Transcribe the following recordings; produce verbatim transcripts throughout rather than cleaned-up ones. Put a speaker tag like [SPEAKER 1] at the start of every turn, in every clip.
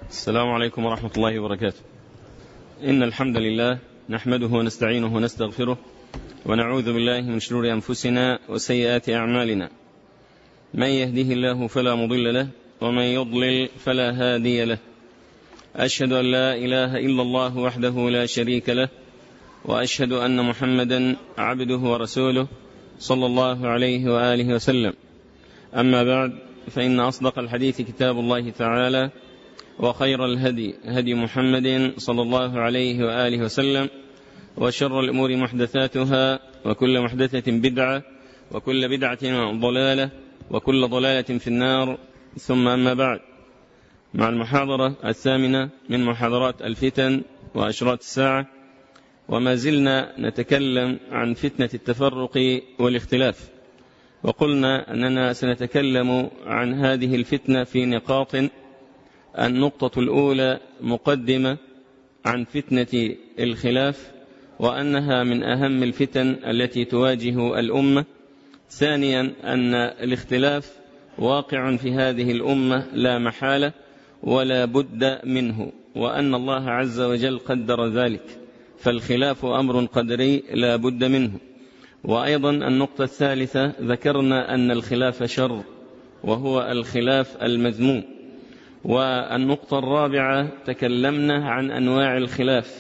[SPEAKER 1] السلام عليكم ورحمة الله وبركاته. إن الحمد لله نحمده ونستعينه ونستغفره ونعوذ بالله من شرور أنفسنا وسيئات أعمالنا. من يهده الله فلا مضل له ومن يضلل فلا هادي له. أشهد أن لا إله إلا الله وحده لا شريك له، وأشهد أن محمدا عبده ورسوله صلى الله عليه وآله وسلم. أما بعد، فإن أصدق الحديث كتاب الله تعالى، وخير الهدي هدي محمد صلى الله عليه وآله وسلم، وشر الأمور محدثاتها، وكل محدثة بدعة، وكل بدعة ضلالة، وكل ضلالة في النار. ثم أما بعد، مع المحاضرة الثامنة من محاضرات الفتن وأشراط الساعة، وما زلنا نتكلم عن فتنة التفرق والاختلاف، وقلنا أننا سنتكلم عن هذه الفتنة في نقاط. النقطة الأولى مقدمة عن فتنة الخلاف، وأنها من أهم الفتن التي تواجه الأمة. ثانيا، أن الاختلاف واقع في هذه الأمة لا محالة ولا بد منه، وأن الله عز وجل قدر ذلك، فالخلاف أمر قدري لا بد منه. وأيضا النقطة الثالثة ذكرنا أن الخلاف شر، وهو الخلاف المذموم. والنقطة الرابعة تكلمنا عن أنواع الخلاف،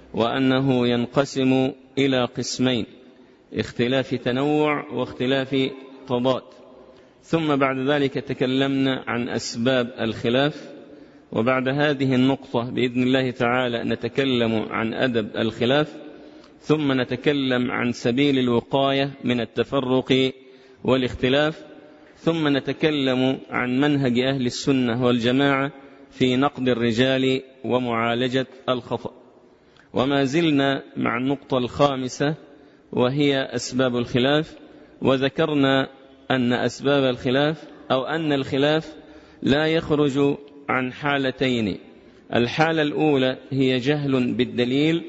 [SPEAKER 1] وأنه ينقسم إلى قسمين: اختلاف تنوع واختلاف تضاد. ثم بعد ذلك تكلمنا عن أسباب الخلاف، وبعد هذه النقطة بإذن الله تعالى نتكلم عن أدب الخلاف، ثم نتكلم عن سبيل الوقاية من التفرق والاختلاف، ثم نتكلم عن منهج أهل السنة والجماعة في نقد الرجال ومعالجة الخطأ. وما زلنا مع النقطة الخامسة، وهي أسباب الخلاف. وذكرنا أن أسباب الخلاف أو أن الخلاف لا يخرج عن حالتين: الحالة الأولى هي جهل بالدليل،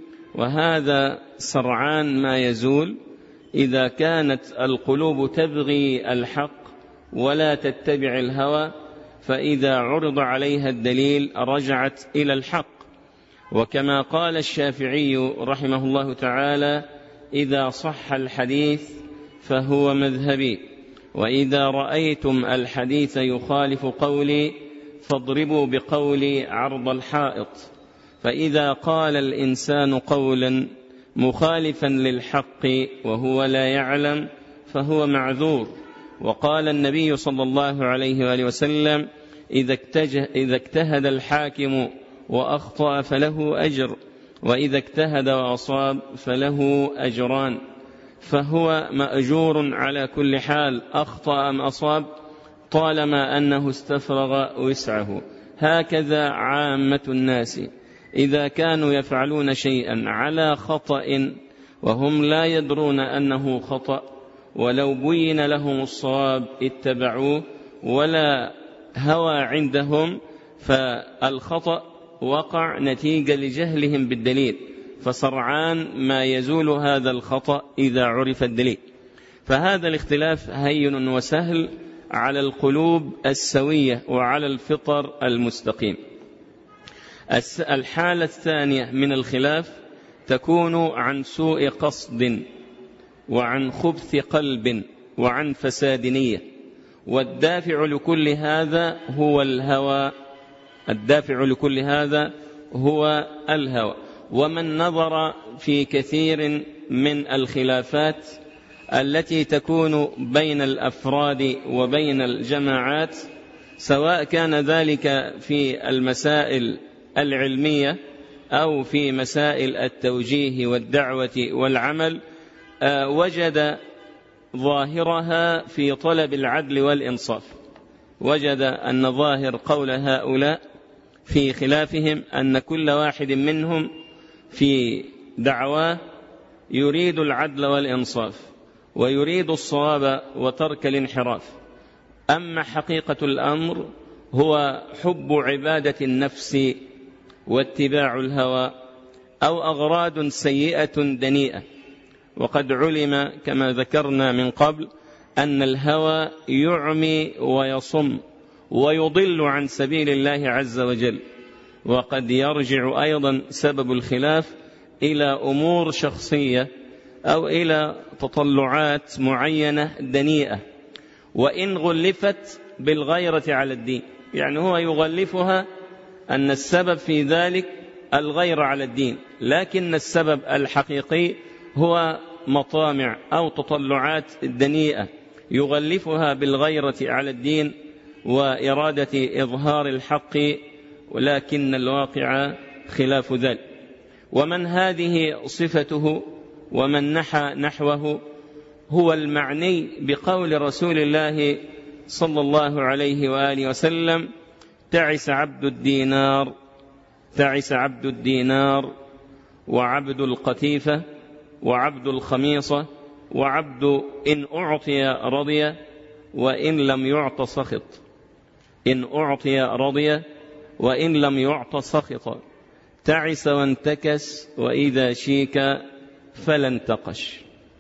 [SPEAKER 1] وهذا سرعان ما يزول إذا كانت القلوب تبغي الحق ولا تتبع الهوى، فإذا عرض عليها الدليل رجعت إلى الحق. وكما قال الشافعي رحمه الله تعالى: إذا صح الحديث فهو مذهبي، وإذا رأيتم الحديث يخالف قولي فاضربوا بقولي عرض الحائط. فإذا قال الإنسان قولا مخالفا للحق وهو لا يعلم فهو معذور. وقال النبي صلى الله عليه وآله وسلم: إذا اجتهد الحاكم وأخطأ فله أجر، وإذا اجتهد وأصاب فله أجران. فهو مأجور على كل حال، أخطأ أم أصاب، طالما أنه استفرغ وسعه. هكذا عامة الناس إذا كانوا يفعلون شيئا على خطأ وهم لا يدرون أنه خطأ، ولو بين لهم الصواب اتبعوه، ولا هوى عندهم، فالخطأ وقع نتيجة لجهلهم بالدليل، فسرعان ما يزول هذا الخطأ إذا عرف الدليل. فهذا الاختلاف هين وسهل على القلوب السوية وعلى الفطر المستقيم. الحالة الثانية من الخلاف تكون عن سوء قصد، وعن خبث قلب، وعن فساد نية. والدافع لكل هذا هو الهوى، الدافع لكل هذا هو الهوى. ومن نظر في كثير من الخلافات التي تكون بين الأفراد وبين الجماعات، سواء كان ذلك في المسائل العلمية أو في مسائل التوجيه والدعوة والعمل، وجد ظاهرها في طلب العدل والإنصاف. وجد أن ظاهر قول هؤلاء في خلافهم أن كل واحد منهم في دعواه يريد العدل والإنصاف، ويريد الصواب وترك الانحراف. أما حقيقة الأمر هو حب عبادة النفس واتباع الهوى، أو أغراض سيئة دنيئة. وقد علم كما ذكرنا من قبل أن الهوى يعمي ويصم، ويضل عن سبيل الله عز وجل. وقد يرجع أيضا سبب الخلاف إلى أمور شخصية أو إلى تطلعات معينة دنيئة، وإن غلفت بالغيرة على الدين، يعني هو يغلفها أن السبب في ذلك الغيرة على الدين، لكن السبب الحقيقي هو مطامع أو تطلعات دنيئة يغلفها بالغيرة على الدين وإرادة إظهار الحق، ولكن الواقع خلاف ذلك. ومن هذه صفته ومن نحى نحوه هو المعني بقول رسول الله صلى الله عليه وآله وسلم: تعس عبد الدينار، تعس عبد الدينار وعبد القتيفة وعبد الخميصة وعبد إن أعطي رضي وإن لم يعط سخط. إن أعطي رضي وإن لم يعط سخط. تعس وانتكس وإذا شيك فلا انتقش.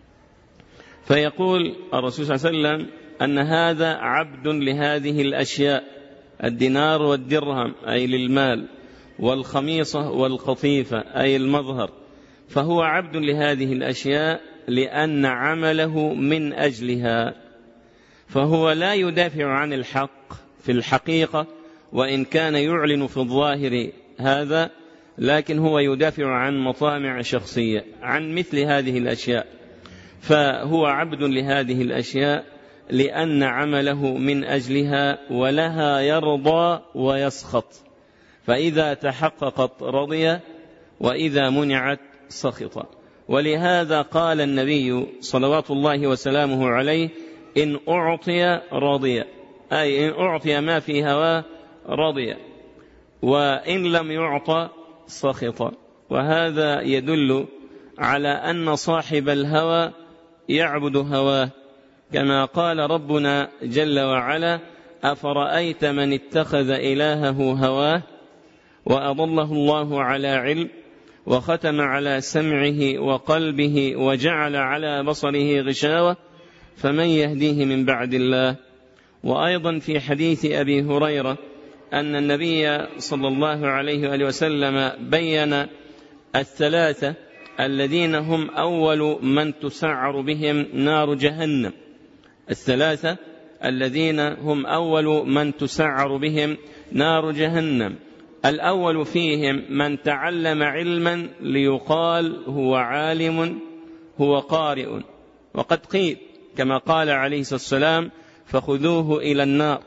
[SPEAKER 1] فيقول الرسول صلى الله عليه وسلم أن هذا عبد لهذه الأشياء: الدينار والدرهم أي للمال، والخميصة والقطيفة أي المظهر، فهو عبد لهذه الأشياء لأن عمله من أجلها، فهو لا يدافع عن الحق في الحقيقة، وإن كان يعلن في الظاهر هذا، لكن هو يدافع عن مطامع شخصية عن مثل هذه الأشياء. فهو عبد لهذه الأشياء لأن عمله من أجلها، ولها يرضى ويسخط، فإذا تحققت رضي وإذا منعت سخط. ولهذا قال النبي صلوات الله وسلامه عليه: إن أعطي رضي، أي إن أعطي ما في هواه رضي، وإن لم يعطى سخط. وهذا يدل على أن صاحب الهوى يعبد هواه، كما قال ربنا جل وعلا: أفرأيت من اتخذ إلهه هواه وأضله الله على علم وختم على سمعه وقلبه وجعل على بصره غشاوة فمن يهديه من بعد الله. وأيضا في حديث أبي هريرة أن النبي صلى الله عليه وآله وسلم بين الثلاثة الذين هم أول من تسعر بهم نار جهنم. الثلاثة الذين هم أول من تسعر بهم نار جهنم: الأول فيهم من تعلم علما ليقال هو عالم هو قارئ، وقد قيل كما قال عليه الصلاة والسلام: فخذوه إلى النار.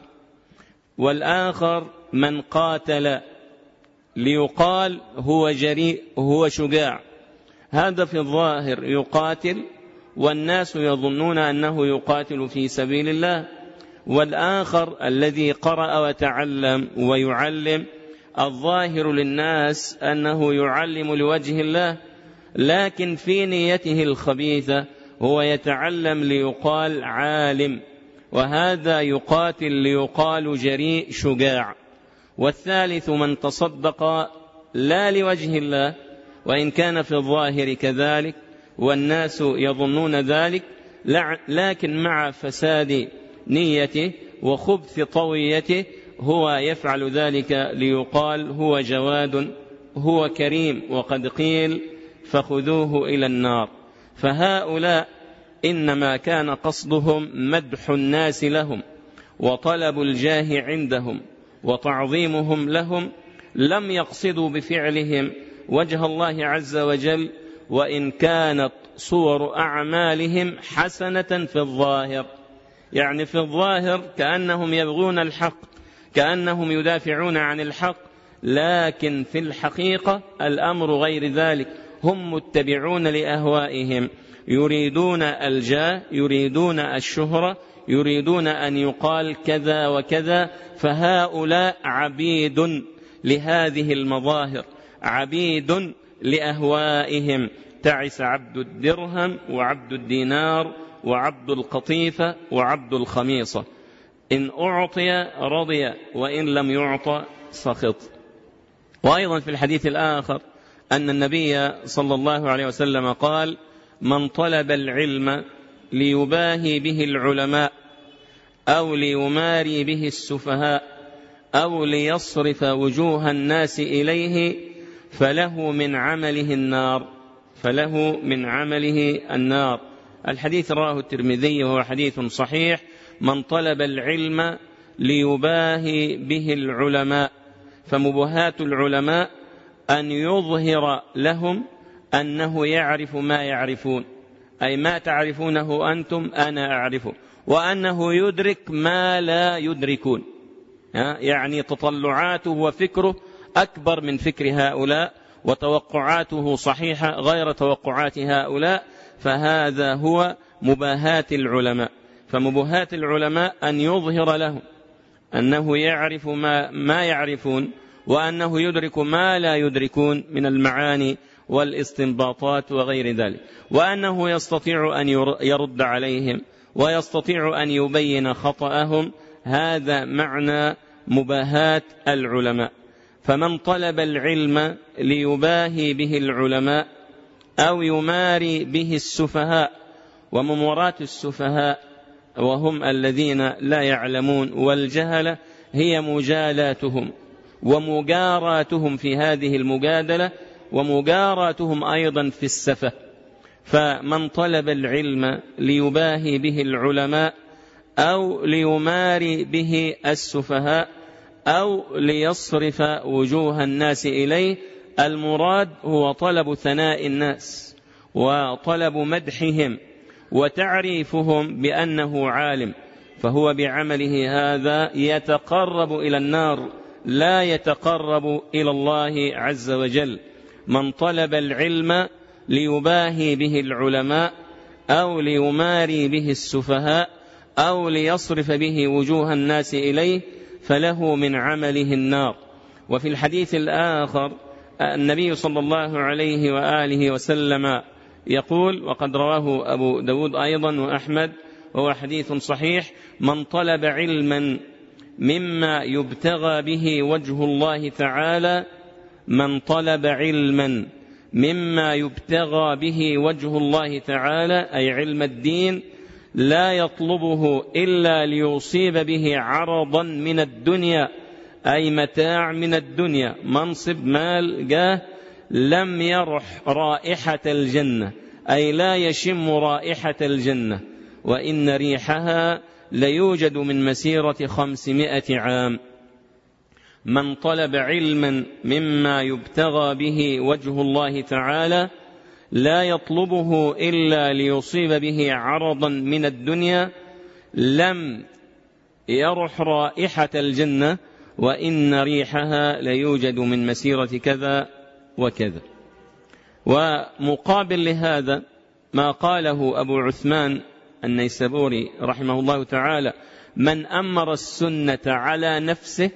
[SPEAKER 1] والآخر من قاتل ليقال هو جريء هو شجاع، هذا في الظاهر يقاتل والناس يظنون أنه يقاتل في سبيل الله. والآخر الذي قرأ وتعلم ويعلم، الظاهر للناس أنه يعلم لوجه الله، لكن في نيته الخبيثة هو يتعلم ليقال عالم، وهذا يقاتل ليقال جريء شجاع. والثالث من تصدق لا لوجه الله، وإن كان في الظاهر كذلك والناس يظنون ذلك، لكن مع فساد نيته وخبث طويته هو يفعل ذلك ليقال هو جواد هو كريم، وقد قيل: فخذوه إلى النار. فهؤلاء إنما كان قصدهم مدح الناس لهم وطلب الجاه عندهم وتعظيمهم لهم، لم يقصدوا بفعلهم وجه الله عز وجل، وإن كانت صور أعمالهم حسنة في الظاهر، يعني في الظاهر كأنهم يبغون الحق، كأنهم يدافعون عن الحق، لكن في الحقيقة الأمر غير ذلك، هم متبعون لأهوائهم، يريدون الجاه، يريدون الشهرة، يريدون أن يقال كذا وكذا. فهؤلاء عبيد لهذه المظاهر، عبيد لأهوائهم. تعس عبد الدرهم وعبد الدينار وعبد القطيفة وعبد الخميصة. إن أعطي رضي وإن لم يعطى سخط. وأيضا في الحديث الآخر أن النبي صلى الله عليه وسلم قال: من طلب العلم ليباهي به العلماء أو ليماري به السفهاء أو ليصرف وجوه الناس إليه فله من عمله النار فله من عمله النار. الحديث رواه الترمذي وهو حديث صحيح: من طلب العلم ليباهي به العلماء. فمباهاة العلماء أن يظهر لهم أنه يعرف ما يعرفون، أي ما تعرفونه أنتم أنا أعرفه، وأنه يدرك ما لا يدركون، يعني تطلعاته وفكره أكبر من فكر هؤلاء، وتوقعاته صحيحة غير توقعات هؤلاء. فهذا هو مباهاة العلماء. فمباهاة العلماء أن يظهر لهم أنه يعرف ما, ما يعرفون، وأنه يدرك ما لا يدركون من المعاني والاستنباطات وغير ذلك، وأنه يستطيع أن يرد عليهم ويستطيع أن يبين خطأهم. هذا معنى مباهاة العلماء. فمن طلب العلم ليباهي به العلماء أو يماري به السفهاء، ومماراة السفهاء وهم الذين لا يعلمون، والجهلة هي مجالاتهم ومجاراتهم في هذه المجادلة، ومجاراتهم أيضا في السفه. فمن طلب العلم ليباهي به العلماء أو ليماري به السفهاء أو ليصرف وجوه الناس إليه، المراد هو طلب ثناء الناس وطلب مدحهم وتعريفهم بأنه عالم، فهو بعمله هذا يتقرب إلى النار لا يتقرب إلى الله عز وجل. من طلب العلم ليباهي به العلماء أو ليماري به السفهاء أو ليصرف به وجوه الناس إليه فله من عمله النار. وفي الحديث الآخر النبي صلى الله عليه وآله وسلم يقول، وقد رواه أبو داود أيضا وأحمد وهو حديث صحيح: من طلب علما مما يبتغى به وجه الله تعالى من طلب علما مما يبتغى به وجه الله تعالى، أي علم الدين، لا يطلبه إلا ليصيب به عرضا من الدنيا، أي متاع من الدنيا، منصب مال جاه، لم يرح رائحة الجنة، أي لا يشم رائحة الجنة، وإن ريحها ليوجد من مسيرة خمسمائة عام. من طلب علما مما يبتغى به وجه الله تعالى لا يطلبه إلا ليصيب به عرضا من الدنيا، لم يرح رائحة الجنة، وإن ريحها ليوجد من مسيرة كذا وكذا. ومقابل لهذا ما قاله أبو عثمان النيسابوري رحمه الله تعالى: من أمر السنة على نفسه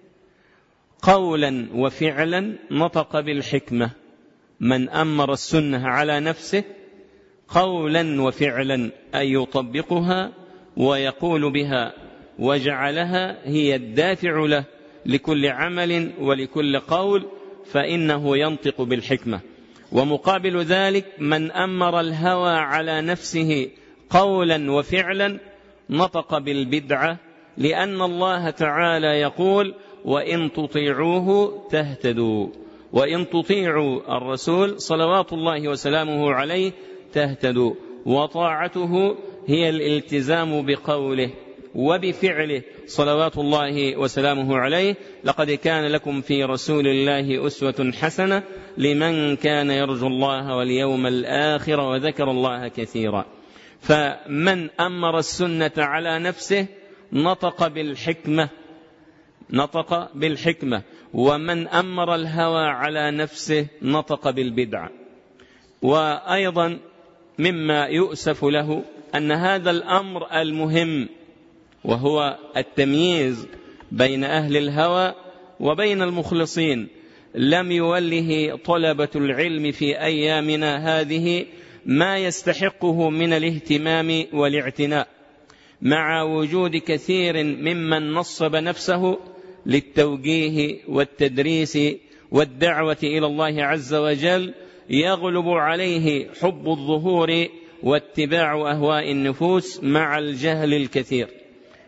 [SPEAKER 1] قولا وفعلا نطق بالحكمة. من أمر السنة على نفسه قولا وفعلا، أي يطبقها ويقول بها وجعلها هي الدافع له لكل عمل ولكل قول، فإنه ينطق بالحكمة. ومقابل ذلك من أمر الهوى على نفسه قولا وفعلا نطق بالبدعة، لأن الله تعالى يقول: وإن تطيعوه تهتدوا. وإن تطيعوا الرسول صلوات الله وسلامه عليه تهتدوا. وطاعته هي الالتزام بقوله وبفعله صلوات الله وسلامه عليه: لقد كان لكم في رسول الله أسوة حسنة لمن كان يرجو الله واليوم الآخر وذكر الله كثيرا. فمن أمر السنة على نفسه نطق بالحكمة نطق بالحكمة ومن أمر الهوى على نفسه نطق بالبدعة. وأيضا مما يؤسف له أن هذا الأمر المهم، وهو التمييز بين أهل الهوى وبين المخلصين، لم يوله طلبة العلم في أيامنا هذه ما يستحقه من الاهتمام والاعتناء، مع وجود كثير ممن نصب نفسه للتوجيه والتدريس والدعوة إلى الله عز وجل، يغلب عليه حب الظهور واتباع أهواء النفوس مع الجهل الكثير.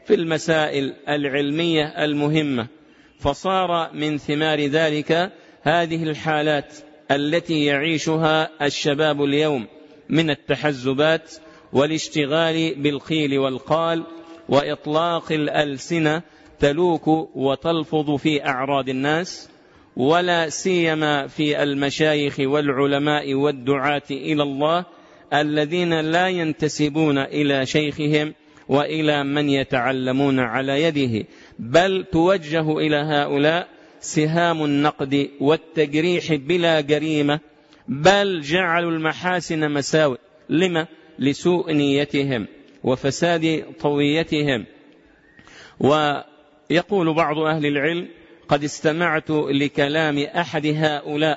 [SPEAKER 1] في المسائل العلمية المهمة، فصار من ثمار ذلك هذه الحالات التي يعيشها الشباب اليوم من التحزبات والاشتغال بالقيل والقال وإطلاق الألسنة تلوك وتلفظ في أعراض الناس، ولا سيما في المشايخ والعلماء والدعاة إلى الله الذين لا ينتسبون إلى شيخهم وإلى من يتعلمون على يده، بل توجه إلى هؤلاء سهام النقد والتجريح بلا جريمة، بل جعلوا المحاسن مساوئ. لما؟ لسوء نيتهم وفساد طويتهم. ويقول بعض أهل العلم: قد استمعت لكلام أحد هؤلاء،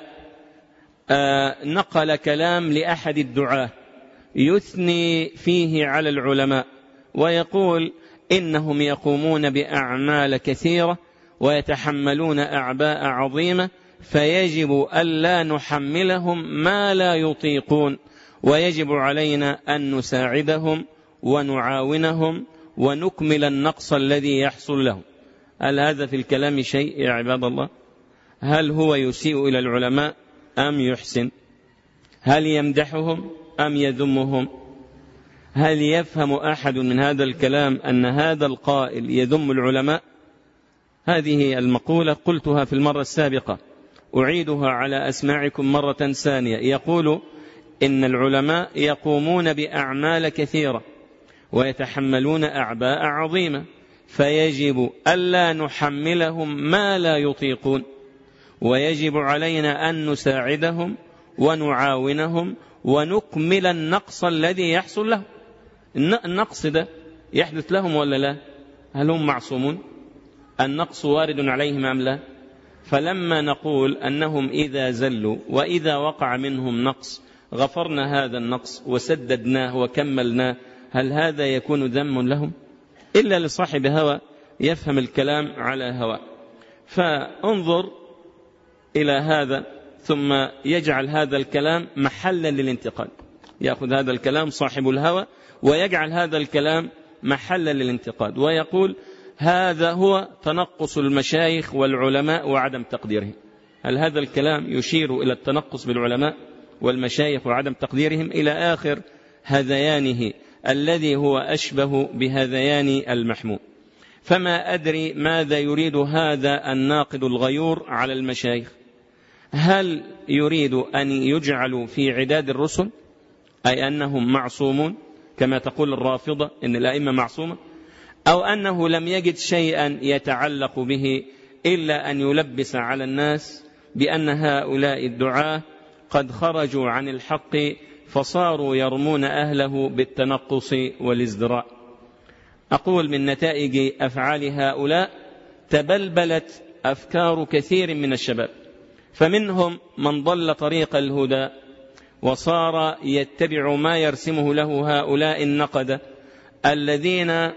[SPEAKER 1] آه نقل كلام لأحد الدعاة يثني فيه على العلماء ويقول إنهم يقومون بأعمال كثيرة ويتحملون أعباء عظيمة، فيجب ألا نحملهم ما لا يطيقون، ويجب علينا أن نساعدهم ونعاونهم ونكمل النقص الذي يحصل لهم. هل هذا في الكلام شيء يا عباد الله؟ هل هو يسيء إلى العلماء أم يحسن؟ هل يمدحهم أم يذمهم؟ هل يفهم أحد من هذا الكلام أن هذا القائل يذم العلماء؟ هذه المقولة قلتها في المرة السابقة، أعيدها على أسماعكم مرة ثانية. يقول إن العلماء يقومون بأعمال كثيرة ويتحملون أعباء عظيمة، فيجب ألا نحملهم ما لا يطيقون، ويجب علينا أن نساعدهم ونعاونهم ونكمل النقص الذي يحصل لهم. النقص ده يحدث لهم ولا لا؟ هل هم معصومون؟ النقص وارد عليهم أم لا؟ فلما نقول أنهم إذا زلوا وإذا وقع منهم نقص غفرنا هذا النقص وسددناه وكملناه، هل هذا يكون ذم لهم؟ إلا لصاحب هوى يفهم الكلام على هوى. فانظر إلى هذا ثم يجعل هذا الكلام محلا للانتقاد، يأخذ هذا الكلام صاحب الهوى ويجعل هذا الكلام محلا للانتقاد، ويقول هذا هو تنقص المشايخ والعلماء وعدم تقديرهم. هل هذا الكلام يشير إلى التنقص بالعلماء والمشايخ وعدم تقديرهم إلى آخر هذيانه الذي هو أشبه بهذيان المحموم؟ فما أدري ماذا يريد هذا الناقد الغيور على المشايخ. هل يريد أن يجعلوا في عداد الرسل، أي أنهم معصومون كما تقول الرافضة إن الأئمة معصومة، أو أنه لم يجد شيئا يتعلق به إلا أن يلبس على الناس بأن هؤلاء الدعاة قد خرجوا عن الحق فصاروا يرمون أهله بالتنقص والازدراء؟ أقول من نتائج أفعال هؤلاء تبلبلت أفكار كثير من الشباب، فمنهم من ضل طريق الهدى وصار يتبع ما يرسمه له هؤلاء النقدة الذين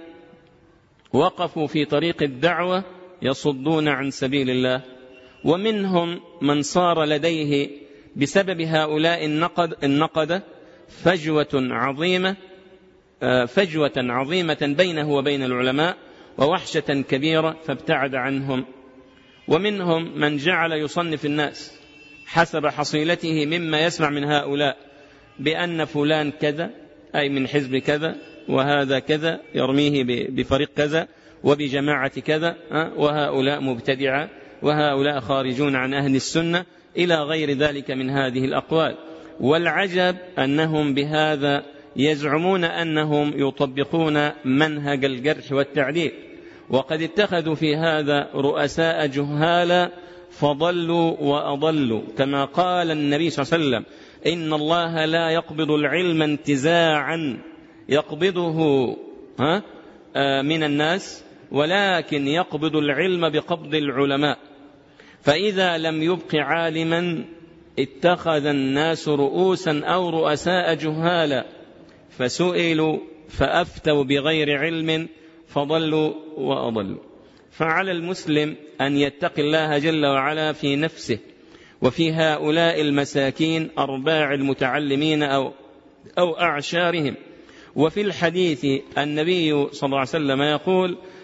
[SPEAKER 1] وقفوا في طريق الدعوة يصدون عن سبيل الله، ومنهم من صار لديه بسبب هؤلاء النقد النقدة فجوة عظيمة فجوة عظيمة بينه وبين العلماء ووحشة كبيرة فابتعد عنهم، ومنهم من جعل يصنف الناس حسب حصيلته مما يسمع من هؤلاء بأن فلان كذا أي من حزب كذا، وهذا كذا يرميه بفريق كذا وبجماعة كذا، وهؤلاء مبتدعة وهؤلاء خارجون عن أهل السنة إلى غير ذلك من هذه الأقوال. والعجب أنهم بهذا يزعمون أنهم يطبقون منهج الجرح والتعديل، وقد اتخذوا في هذا رؤساء جهالا فضلوا وأضلوا، كما قال النبي صلى الله عليه وسلم إن الله لا يقبض العلم انتزاعا يقبضه ها من الناس، ولكن يقبض العلم بقبض العلماء، فإذا لم يبق عالما اتخذ الناس رؤوسا أو رؤساء جهالا فسئلوا فأفتوا بغير علم فضلوا وأضلوا. فعلى المسلم أن يتقي الله جل وعلا في نفسه وفي هؤلاء المساكين أرباع المتعلمين أو, أو أعشارهم. وفي الحديث النبي صلى الله عليه وسلم يقول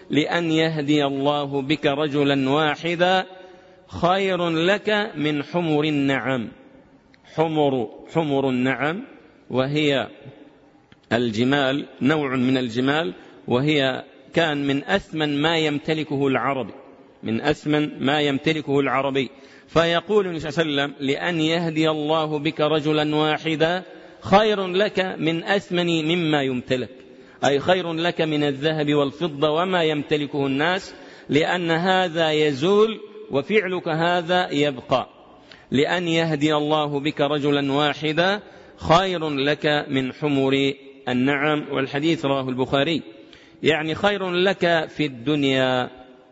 [SPEAKER 1] لأن يهدي الله بك رجلا واحدا خير لك من حمر النعم. حمر حمر النعم وهي الجمال، نوع من الجمال، وهي كان من أثمن ما يمتلكه العربي، من أثمن ما يمتلكه العربي. فيقول النبي صلى الله عليه وسلم لأن يهدي الله بك رجلا واحدا خير لك من أثمن مما يمتلك، أي خير لك من الذهب والفضة وما يمتلكه الناس، لأن هذا يزول وفعلك هذا يبقى. لأن يهدي الله بك رجلا واحدا خير لك من حمر النعم. والحديث رواه البخاري، يعني خير لك في الدنيا.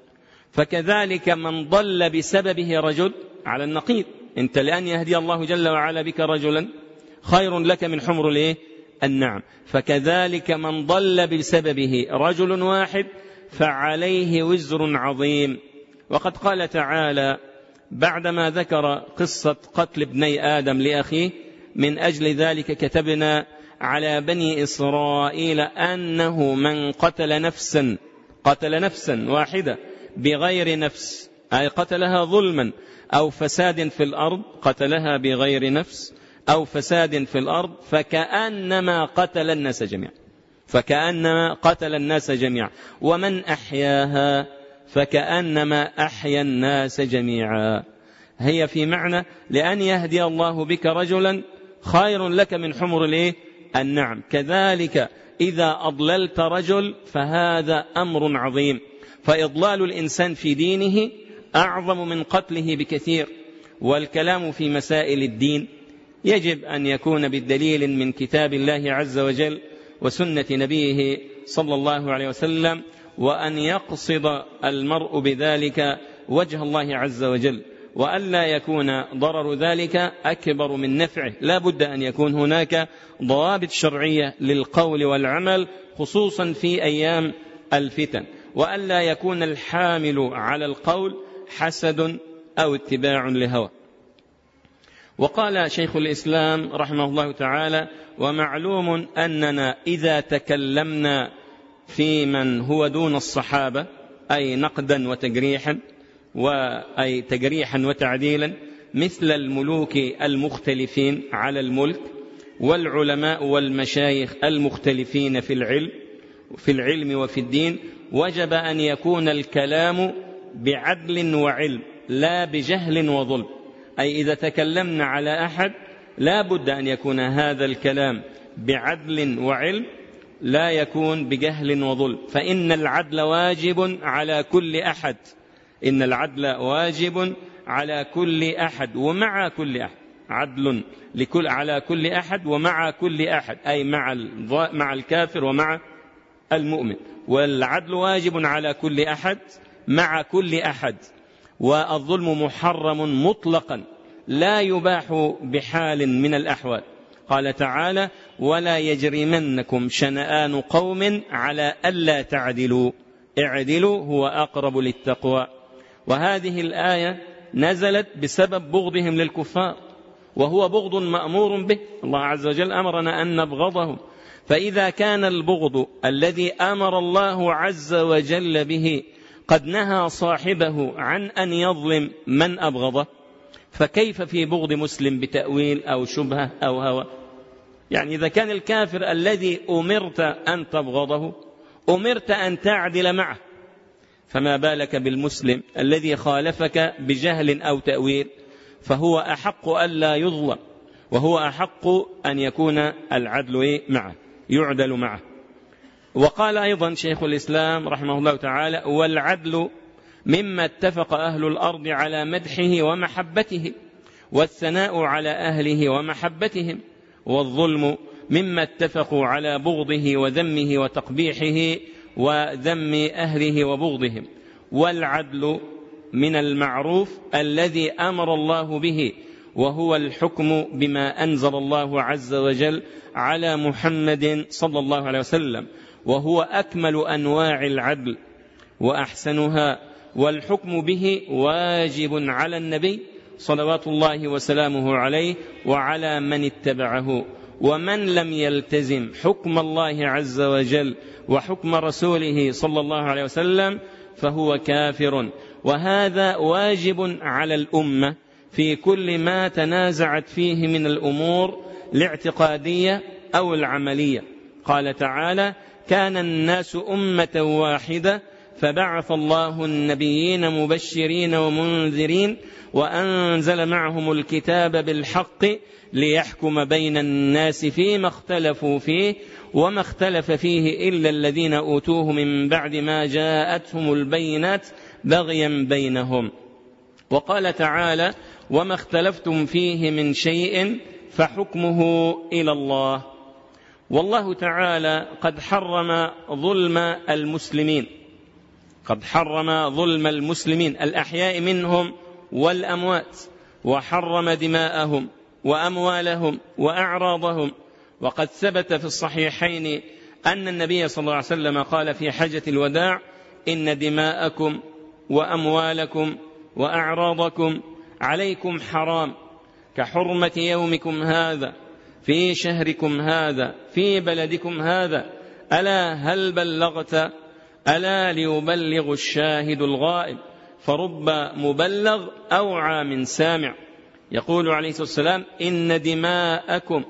[SPEAKER 1] فكذلك من ضل بسببه رجل على النقيض، انت لأن يهدي الله جل وعلا بك رجلا خير لك من حمر الايه النعم. فكذلك من ضل بسببه رجل واحد فعليه وزر عظيم. وقد قال تعالى بعدما ذكر قصة قتل ابني آدم لأخيه: من أجل ذلك كتبنا على بني إسرائيل أنه من قتل نفسا قتل نفسا واحدة بغير نفس، أي قتلها ظلما أو فساد في الأرض، قتلها بغير نفس أو فساد في الأرض فكأنما قتل الناس جميعا، فكأنما قتل الناس جميعا. ومن أحياها فكأنما أحيا الناس جميعا. هي في معنى لأن يهدي الله بك رجلا خير لك من حمر الايه النعم. كذلك إذا أضللت رجل فهذا أمر عظيم، فإضلال الإنسان في دينه أعظم من قتله بكثير. والكلام في مسائل الدين يجب أن يكون بالدليل من كتاب الله عز وجل وسنة نبيه صلى الله عليه وسلم، وأن يقصد المرء بذلك وجه الله عز وجل، وألا يكون ضرر ذلك أكبر من نفعه. لا بد أن يكون هناك ضوابط شرعية للقول والعمل، خصوصا في أيام الفتن، وألا يكون الحامل على القول حسد أو اتباع لهوى. وقال شيخ الإسلام رحمه الله تعالى: ومعلوم أننا إذا تكلمنا في من هو دون الصحابة، أي نقدا وتجريحا، وأي تجريحا وتعديلا، مثل الملوك المختلفين على الملك، والعلماء والمشايخ المختلفين في العلم في العلم وفي الدين، وجب أن يكون الكلام بعدل وعلم لا بجهل وظلم. أي إذا تكلمنا على أحد لا بد أن يكون هذا الكلام بعدل وعلم، لا يكون بجهل وظلم. فإن العدل واجب على كل أحد، إن العدل واجب على كل أحد ومع كل أحد، عدل لكل على كل أحد ومع كل أحد، أي مع مع الكافر ومع المؤمن. والعدل واجب على كل أحد مع كل أحد. والظلم محرم مطلقا لا يباح بحال من الأحوال. قال تعالى: ولا يجرمنكم شنآن قوم على ألا تعدلوا اعدلوا هو أقرب للتقوى. وهذه الآية نزلت بسبب بغضهم للكفار، وهو بغض مأمور به، الله عز وجل أمرنا أن نبغضهم. فإذا كان البغض الذي أمر الله عز وجل به قد نهى صاحبه عن أن يظلم من أبغضه، فكيف في بغض مسلم بتأويل أو شبهة أو هوى؟ يعني إذا كان الكافر الذي أمرت أن تبغضه أمرت أن تعدل معه، فما بالك بالمسلم الذي خالفك بجهل أو تأويل؟ فهو أحق ألا يظلم، وهو أحق أن يكون العدل معه، يعدل معه. وقال أيضا شيخ الإسلام رحمه الله تعالى: والعدل مما اتفق أهل الأرض على مدحه ومحبته والثناء على أهله ومحبتهم، والظلم مما اتفقوا على بغضه وذمه وتقبيحه وذم أهله وبغضهم. والعدل من المعروف الذي أمر الله به، وهو الحكم بما أنزل الله عز وجل على محمد صلى الله عليه وسلم، وهو أكمل أنواع العدل وأحسنها. والحكم به واجب على النبي صلوات الله وسلامه عليه وعلى من اتبعه، ومن لم يلتزم حكم الله عز وجل وحكم رسوله صلى الله عليه وسلم فهو كافر. وهذا واجب على الأمة في كل ما تنازعت فيه من الأمور الاعتقادية أو العملية. قال تعالى: كان الناس أمة واحدة فبعث الله النبيين مبشرين ومنذرين وأنزل معهم الكتاب بالحق ليحكم بين الناس فيما اختلفوا فيه وما اختلف فيه إلا الذين أوتوه من بعد ما جاءتهم البينات بغيا بينهم. وقال تعالى: وما اختلفتم فيه من شيء فحكمه إلى الله. والله تعالى قد حرم ظلم المسلمين قد حرم ظلم المسلمين الأحياء منهم والأموات، وحرم دماءهم وأموالهم وأعراضهم. وقد ثبت في الصحيحين أن النبي صلى الله عليه وسلم قال في حجة الوداع: إن دماءكم وأموالكم وأعراضكم عليكم حرام كحرمة يومكم هذا في شهركم هذا في بلدكم هذا، ألا هل بلغت؟ ألا ليبلغ الشاهد الغائب، فرب مبلغ أوعى من سامع. يقول عليه الصلاة والسلام: إن دماءكم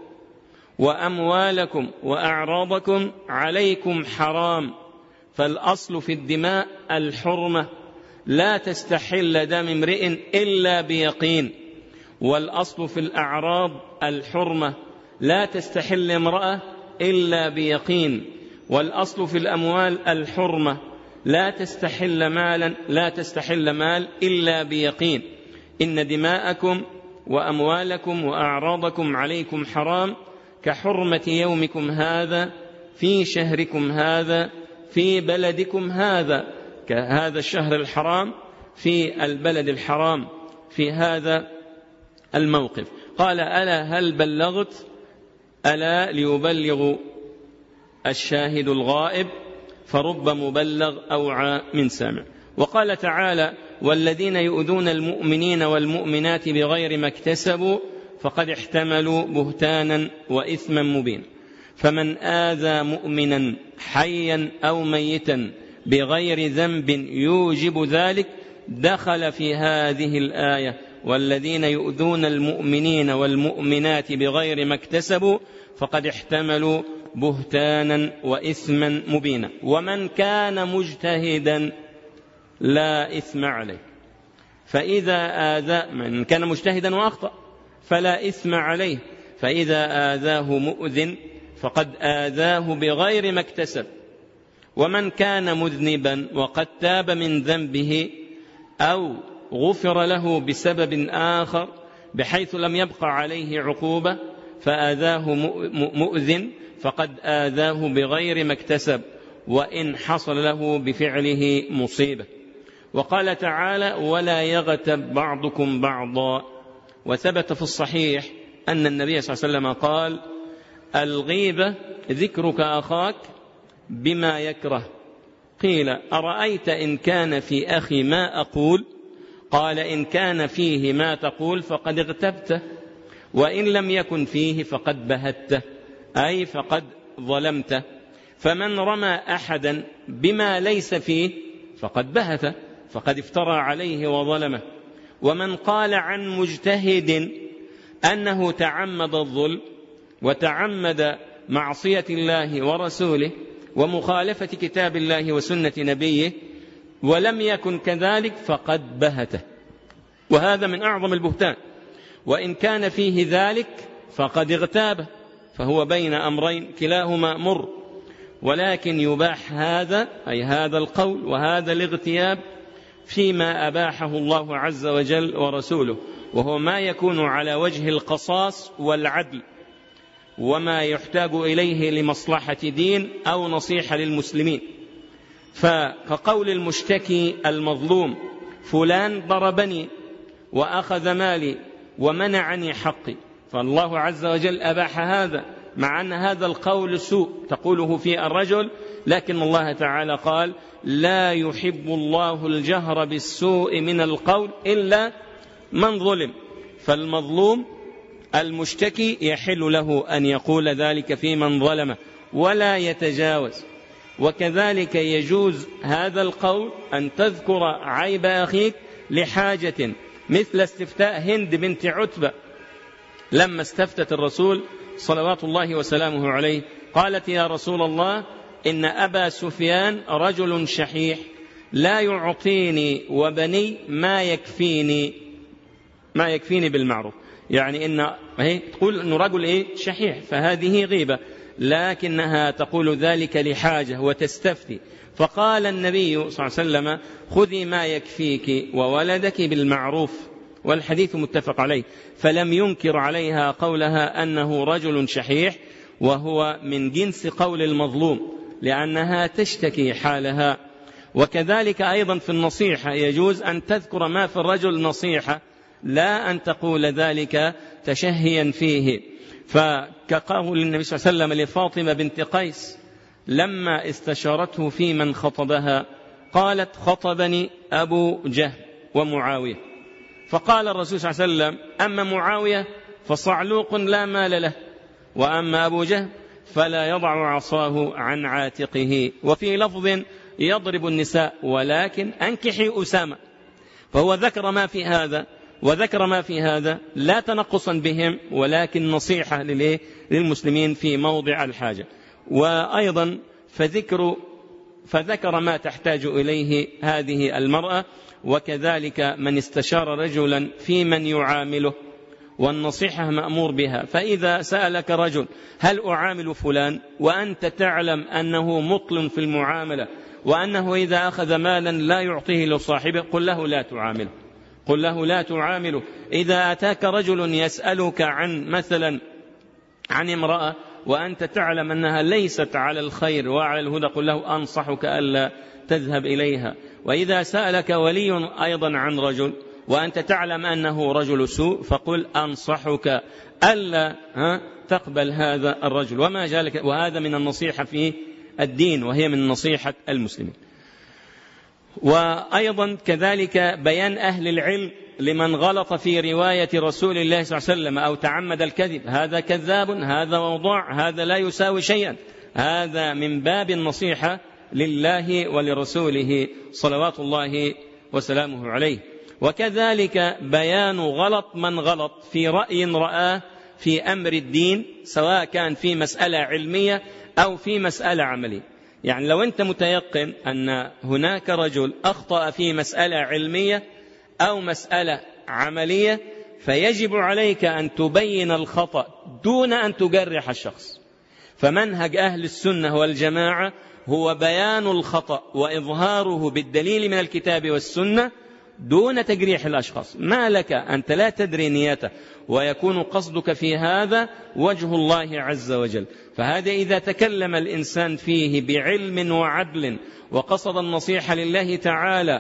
[SPEAKER 1] وأموالكم وأعراضكم عليكم حرام. فالأصل في الدماء الحرمة، لا تستحل دم امرئ إلا بيقين. والأصل في الأعراض الحرمة، لا تستحل امرأة إلا بيقين. والأصل في الأموال الحرمة، لا تستحل مالا لا تستحل مال إلا بيقين. إن دماءكم وأموالكم وأعراضكم عليكم حرام كحرمة يومكم هذا في شهركم هذا في بلدكم هذا، كهذا الشهر الحرام في البلد الحرام في هذا الموقف. قال: ألا هل بلغت؟ ألا ليبلغ الشاهد الغائب، فرب مبلغ أوعى من سامع. وقال تعالى: والذين يؤذون المؤمنين والمؤمنات بغير ما اكتسبوا فقد احتملوا بهتانا وإثما مبينا. فمن آذى مؤمنا حيا أو ميتا بغير ذنب يوجب ذلك دخل في هذه الآية: والذين يؤذون المؤمنين والمؤمنات بغير ما اكتسبوا فقد احتملوا بهتانا وإثما مبينا. ومن كان مجتهدا لا إثم عليه. فإذا آذى من كان مجتهدا وأخطأ فلا إثم عليه، فإذا آذاه مؤذن فقد آذاه بغير ما اكتسب. ومن كان مذنبا وقد تاب من ذنبه أو غفر له بسبب آخر بحيث لم يبقى عليه عقوبة فآذاه مؤذن فقد آذاه بغير ما اكتسب وإن حصل له بفعله مصيبة. وقال تعالى: ولا يغتب بعضكم بعضا. وثبت في الصحيح أن النبي صلى الله عليه وسلم قال: الغيبة ذكرك أخاك بما يكره. قيل: أرأيت إن كان في أخي ما أقول؟ قال: إن كان فيه ما تقول فقد اغتبته، وإن لم يكن فيه فقد بهته، أي فقد ظلمته. فمن رمى أحدا بما ليس فيه فقد بهته، فقد افترى عليه وظلمه. ومن قال عن مجتهد أنه تعمد الظلم وتعمد معصية الله ورسوله ومخالفة كتاب الله وسنة نبيه ولم يكن كذلك فقد بهته، وهذا من أعظم البهتان. وإن كان فيه ذلك فقد اغتابه، فهو بين أمرين كلاهما مر. ولكن يباح هذا أي هذا القول وهذا الاغتياب فيما أباحه الله عز وجل ورسوله، وهو ما يكون على وجه القصاص والعدل وما يحتاج إليه لمصلحة دين أو نصيحة للمسلمين. فكقول المشتكي المظلوم: فلان ضربني وأخذ مالي ومنعني حقي، فالله عز وجل أباح هذا، مع أن هذا القول سوء تقوله في الرجل، لكن الله تعالى قال: لا يحب الله الجهر بالسوء من القول إلا من ظلم. فالمظلوم المشتكي يحل له أن يقول ذلك في من ظلمه ولا يتجاوز. وكذلك يجوز هذا القول أن تذكر عيب أخيك لحاجة، مثل استفتاء هند بنت عتبة لما استفتت الرسول صلوات الله وسلامه عليه، قالت: يا رسول الله، إن أبا سفيان رجل شحيح لا يعطيني وبني ما يكفيني ما يكفيني بالمعروف. يعني إن هي تقول إنه رجل إيه شحيح، فهذه غيبة، لكنها تقول ذلك لحاجة وتستفتي. فقال النبي صلى الله عليه وسلم: خذي ما يكفيك وولدك بالمعروف، والحديث متفق عليه. فلم ينكر عليها قولها أنه رجل شحيح، وهو من جنس قول المظلوم، لأنها تشتكي حالها. وكذلك أيضا في النصيحة يجوز أن تذكر ما في الرجل نصيحة، لا أن تقول ذلك تشهيا فيه. فكقول النبي صلى الله عليه وسلم لفاطمة بنت قيس لما استشارته في من خطبها، قالت: خطبني أبو جهل ومعاوية. فقال الرسول صلى الله عليه وسلم: أما معاوية فصعلوق لا مال له، وأما أبو جهل فلا يضع عصاه عن عاتقه. وفي لفظ: يضرب النساء ولكن أنكحي أسامة. فهو ذكر ما في هذا وذكر ما في هذا لا تنقصا بهم، ولكن نصيحة للمسلمين في موضع الحاجة. وأيضا فذكر فذكر ما تحتاج إليه هذه المرأة، وكذلك من استشار رجلا في من يعامله، والنصيحة مأمور بها. فإذا سألك رجل: هل أعامل فلان؟ وأنت تعلم أنه مطل في المعاملة، وأنه إذا أخذ مالا لا يعطيه لصاحبه، قل له لا تعامله قل له لا تعامله. إذا أتاك رجل يسألك عن مثلا عن امرأة وأنت تعلم أنها ليست على الخير وعلى الهدى، قل له أنصحك ألا تذهب إليها. وإذا سألك ولي أيضا عن رجل وأنت تعلم أنه رجل سوء، فقل أنصحك ألا تقبل هذا الرجل وما جالك. وهذا من النصيحة في الدين، وهي من نصيحة المسلمين. وأيضا كذلك بيان أهل العلم لمن غلط في رواية رسول الله صلى الله عليه وسلم أو تعمد الكذب: هذا كذاب، هذا موضوع، هذا لا يساوي شيئا. هذا من باب النصيحة لله ولرسوله صلوات الله وسلامه عليه. وكذلك بيان غلط من غلط في رأي رآه في أمر الدين، سواء كان في مسألة علمية أو في مسألة عملية. يعني لو أنت متيقن أن هناك رجل أخطأ في مسألة علمية أو مسألة عملية، فيجب عليك أن تبين الخطأ دون أن تجرح الشخص. فمنهج أهل السنة والجماعة هو بيان الخطأ وإظهاره بالدليل من الكتاب والسنة دون تجريح الأشخاص. ما لك أنت لا تدري نيته، ويكون قصدك في هذا وجه الله عز وجل. فهذا إذا تكلم الإنسان فيه بعلم وعدل وقصد النصيحة لله تعالى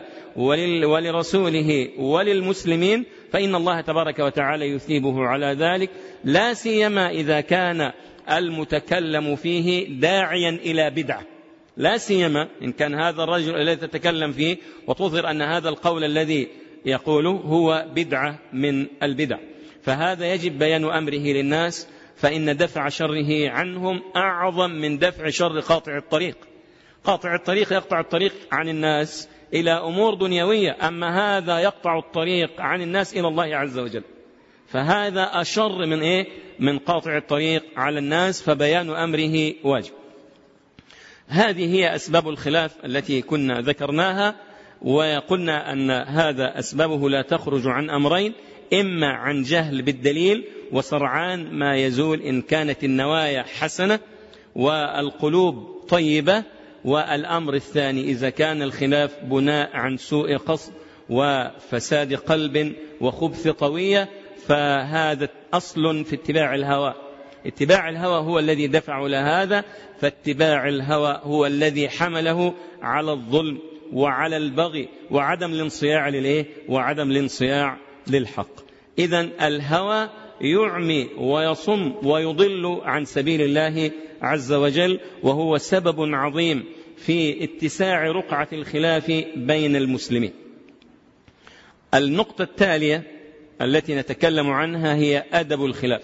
[SPEAKER 1] ولرسوله وللمسلمين، فإن الله تبارك وتعالى يثيبه على ذلك، لا سيما إذا كان المتكلم فيه داعيا إلى بدعة، لا سيما إن كان هذا الرجل الذي تتكلم فيه وتظهر أن هذا القول الذي يقوله هو بدعة من البدع. فهذا يجب بيان أمره للناس، فإن دفع شره عنهم أعظم من دفع شر قاطع الطريق. قاطع الطريق يقطع الطريق عن الناس إلى أمور دنيوية، أما هذا يقطع الطريق عن الناس إلى الله عز وجل، فهذا أشر من إيه؟ من قاطع الطريق على الناس. فبيان أمره واجب. هذه هي أسباب الخلاف التي كنا ذكرناها، وقلنا أن هذا أسبابه لا تخرج عن أمرين: إما عن جهل بالدليل وسرعان ما يزول إن كانت النوايا حسنة والقلوب طيبة، والأمر الثاني إذا كان الخلاف بناء عن سوء قصد وفساد قلب وخبث طوية، فهذا أصل في اتباع الهوى. اتباع الهوى هو الذي دفع لهذا، فاتباع الهوى هو الذي حمله على الظلم وعلى البغي وعدم الانصياع للإيه؟ وعدم الانصياع للحق. إذن الهوى يعمي ويصم ويضل عن سبيل الله عز وجل، وهو سبب عظيم في اتساع رقعة الخلاف بين المسلمين. النقطة التالية التي نتكلم عنها هي أدب الخلاف.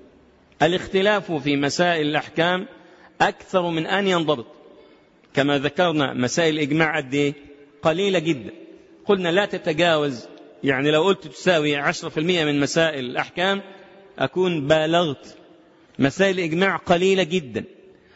[SPEAKER 1] الاختلاف في مسائل الأحكام أكثر من أن ينضبط. كما ذكرنا مسائل الإجماع قد إيه؟ قليلة جدا، قلنا لا تتجاوز، يعني لو قلت تساوي عشرة في المئة من مسائل الأحكام أكون بالغت. مسائل الإجماع قليلة جدا،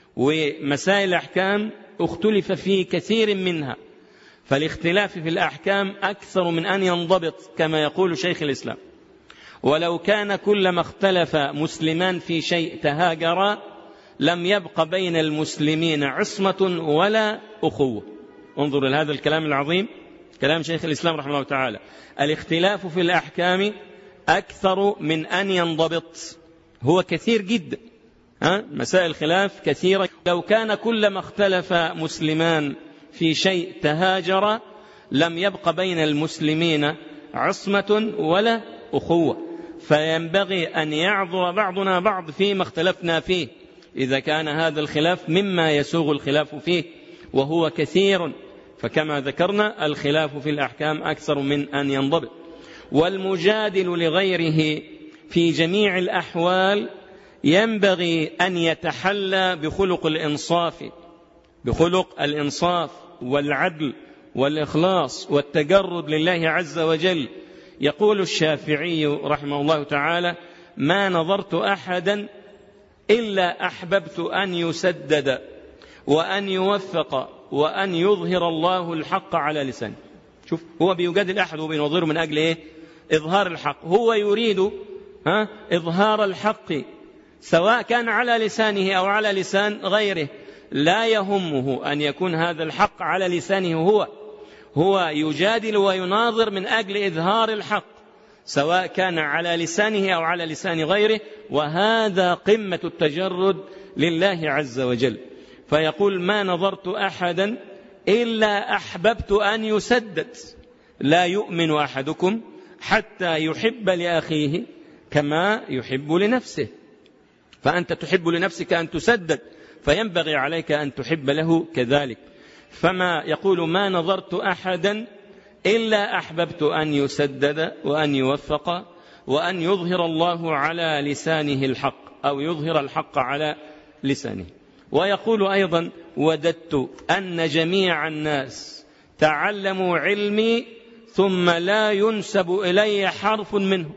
[SPEAKER 1] ومسائل الأحكام اختلف في كثير منها، فالاختلاف في الأحكام أكثر من أن ينضبط كما يقول شيخ الإسلام. ولو كان كلما اختلف مسلمان في شيء تهاجرا لم يبق بين المسلمين عصمة ولا أخوة. انظر لهذا الكلام العظيم، كلام شيخ الإسلام رحمه الله تعالى. الاختلاف في الأحكام أكثر من أن ينضبط، هو كثير جدا، ها؟ مسائل الخلاف كثيرة. لو كان كلما اختلف مسلمان في شيء تهاجر لم يبق بين المسلمين عصمة ولا أخوة، فينبغي أن يعذر بعضنا بعض فيما اختلفنا فيه إذا كان هذا الخلاف مما يسوغ الخلاف فيه، وهو كثير. فكما ذكرنا الخلاف في الأحكام أكثر من أن ينضبط. والمجادل لغيره في جميع الأحوال ينبغي أن يتحلى بخلق الإنصاف، بخلق الإنصاف والعدل والإخلاص والتجرد لله عز وجل. يقول الشافعي رحمه الله تعالى: ما نظرت أحدا إلا أحببت أن يسدد وأن يوفق وأن يظهر الله الحق على لسانه. شوف، هو بيجادل أحد وبينظره من أجل إيه؟ إظهار الحق. هو يريد ها إظهار الحق سواء كان على لسانه أو على لسان غيره، لا يهمه أن يكون هذا الحق على لسانه هو هو يجادل ويناظر من أجل إظهار الحق سواء كان على لسانه أو على لسان غيره، وهذا قمة التجرد لله عز وجل. فيقول: ما نظرت أحدا إلا أحببت أن يسدد. لا يؤمن أحدكم حتى يحب لأخيه كما يحب لنفسه. فأنت تحب لنفسك أن تسدد، فينبغي عليك أن تحب له كذلك. فما يقول: ما نظرت أحدا إلا أحببت أن يسدد وأن يوفق وأن يظهر الله على لسانه الحق، أو يظهر الحق على لسانه. ويقول أيضا: وددت أن جميع الناس تعلموا علمي ثم لا ينسب إلي حرف منه.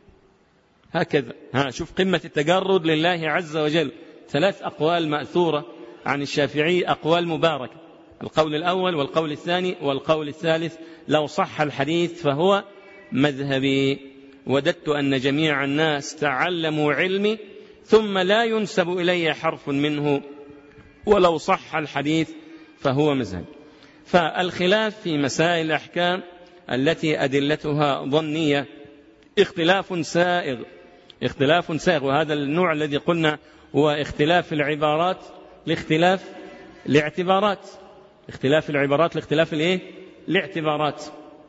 [SPEAKER 1] هكذا، ها شوف قمة التجرد لله عز وجل. ثلاث أقوال مأثورة عن الشافعي، أقوال مباركة: القول الأول والقول الثاني والقول الثالث لو صح الحديث فهو مذهبي. وددت أن جميع الناس تعلموا علمي ثم لا ينسب إلي حرف منه ولو صح الحديث فهو مذهبي. فالخلاف في مسائل الأحكام التي أدلتها ظنية اختلاف سائغ، اختلاف سائغ. وهذا النوع الذي قلنا هو اختلاف العبارات لاختلاف الاعتبارات، اختلاف العبارات لاختلاف الايه الاعتبارات.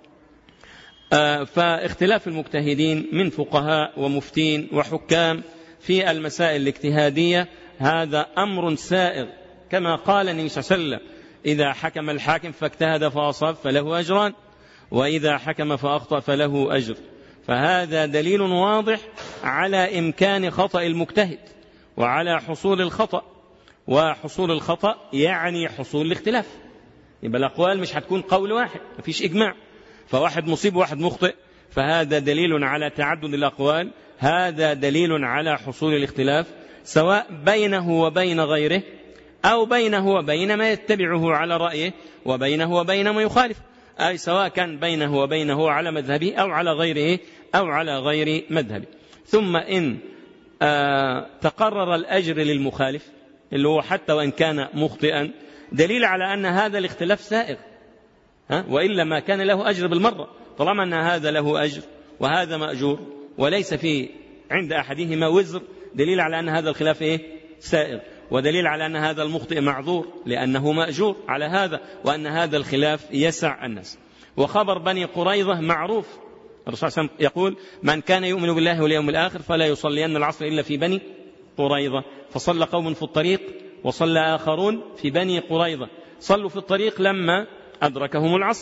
[SPEAKER 1] آه فاختلاف المجتهدين من فقهاء ومفتين وحكام في المسائل الاجتهادية هذا أمر سائغ، كما قال النبي صلى الله عليه وسلم: إذا حكم الحاكم فاجتهد فأصاب فله أجران، وإذا حكم فأخطأ فله أجر. فهذا دليل واضح على إمكان خطأ المجتهد وعلى حصول الخطأ، وحصول الخطأ يعني حصول الاختلاف. يبقى الأقوال مش هتكون قول واحد، مفيش إجماع، فواحد مصيب وواحد مخطئ، فهذا دليل على تعدد الأقوال، هذا دليل على حصول الاختلاف سواء بينه وبين غيره أو بينه وبين ما يتبعه على رأيه وبينه وبين ما يخالف، أي سواء كان بينه وبينه على مذهبه أو على غيره أو على غير مذهبه. ثم إن آه تقرر الأجر للمخالف اللي هو حتى وإن كان مخطئا، دليل على أن هذا الاختلاف سائغ، ها؟ وإلا ما كان له أجر بالمرة. طالما أن هذا له أجر وهذا مأجور وليس في عند أحدهما وزر، دليل على أن هذا الخلاف إيه؟ سائغ، ودليل على أن هذا المخطئ معذور لأنه مأجور على هذا، وأن هذا الخلاف يسع الناس. وخبر بني قريظة معروف، الرسول صلى الله عليه وسلم يقول: من كان يؤمن بالله واليوم الآخر فلا يصلين العصر إلا في بني قريظة. فصلى قوم في الطريق وصلى آخرون في بني قريظة. صلوا في الطريق لما أدركهم العصر،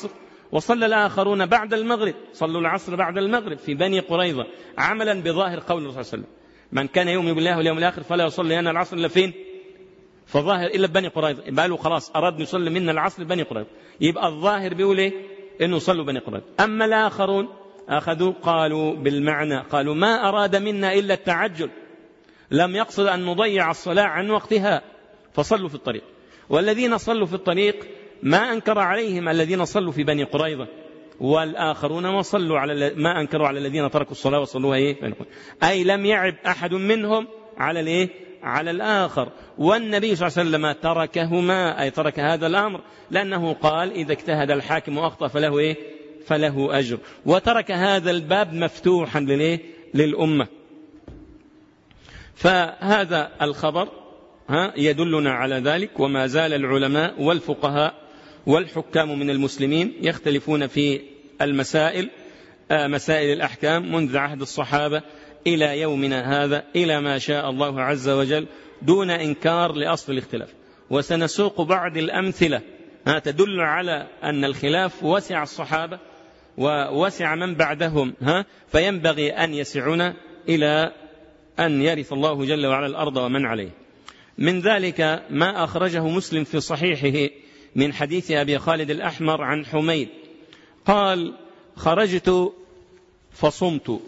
[SPEAKER 1] وصلى الآخرون بعد المغرب، صلوا العصر بعد المغرب في بني قريظة عملا بظاهر قول الرسول صلى الله عليه وسلم: من كان يؤمن بالله واليوم الآخر فلا يصلي أنا العصر إلا فين؟ فظاهر إلا بني قريظة. يبقى له خلاص أراد يصلي منا العصر بني قريظة، يبقى الظاهر بيقول إيه؟ إنه صلوا بني قريظة. أما الآخرون أخذوا قالوا بالمعنى، قالوا ما أراد منا إلا التعجل، لم يقصد أن نضيع الصلاة عن وقتها فصلوا في الطريق. والذين صلوا في الطريق ما أنكر عليهم الذين صلوا في بني قريظة، والآخرون ما صلوا على ما أنكروا على الذين تركوا الصلاة وصلوها إيه؟ أي لم يعب أحد منهم على الإيه؟ على الآخر. والنبي صلى الله عليه وسلم تركهما، أي ترك هذا الأمر، لأنه قال: إذا اجتهد الحاكم وأخطأ فله إيه؟ فله أجر. وترك هذا الباب مفتوحا للإيه؟ للأمة. فهذا الخبر ها يدلنا على ذلك. وما زال العلماء والفقهاء والحكام من المسلمين يختلفون في المسائل، مسائل الأحكام، منذ عهد الصحابة إلى يومنا هذا، إلى ما شاء الله عز وجل، دون إنكار لأصل الاختلاف. وسنسوق بعض الأمثلة تدل على أن الخلاف وسع الصحابة ووسع من بعدهم، ها فينبغي أن يسعنا إلى أن يرث الله جل وعلا الأرض ومن عليه. من ذلك ما أخرجه مسلم في صحيحه من حديث أبي خالد الأحمر عن حميد قال: خرجت فصمت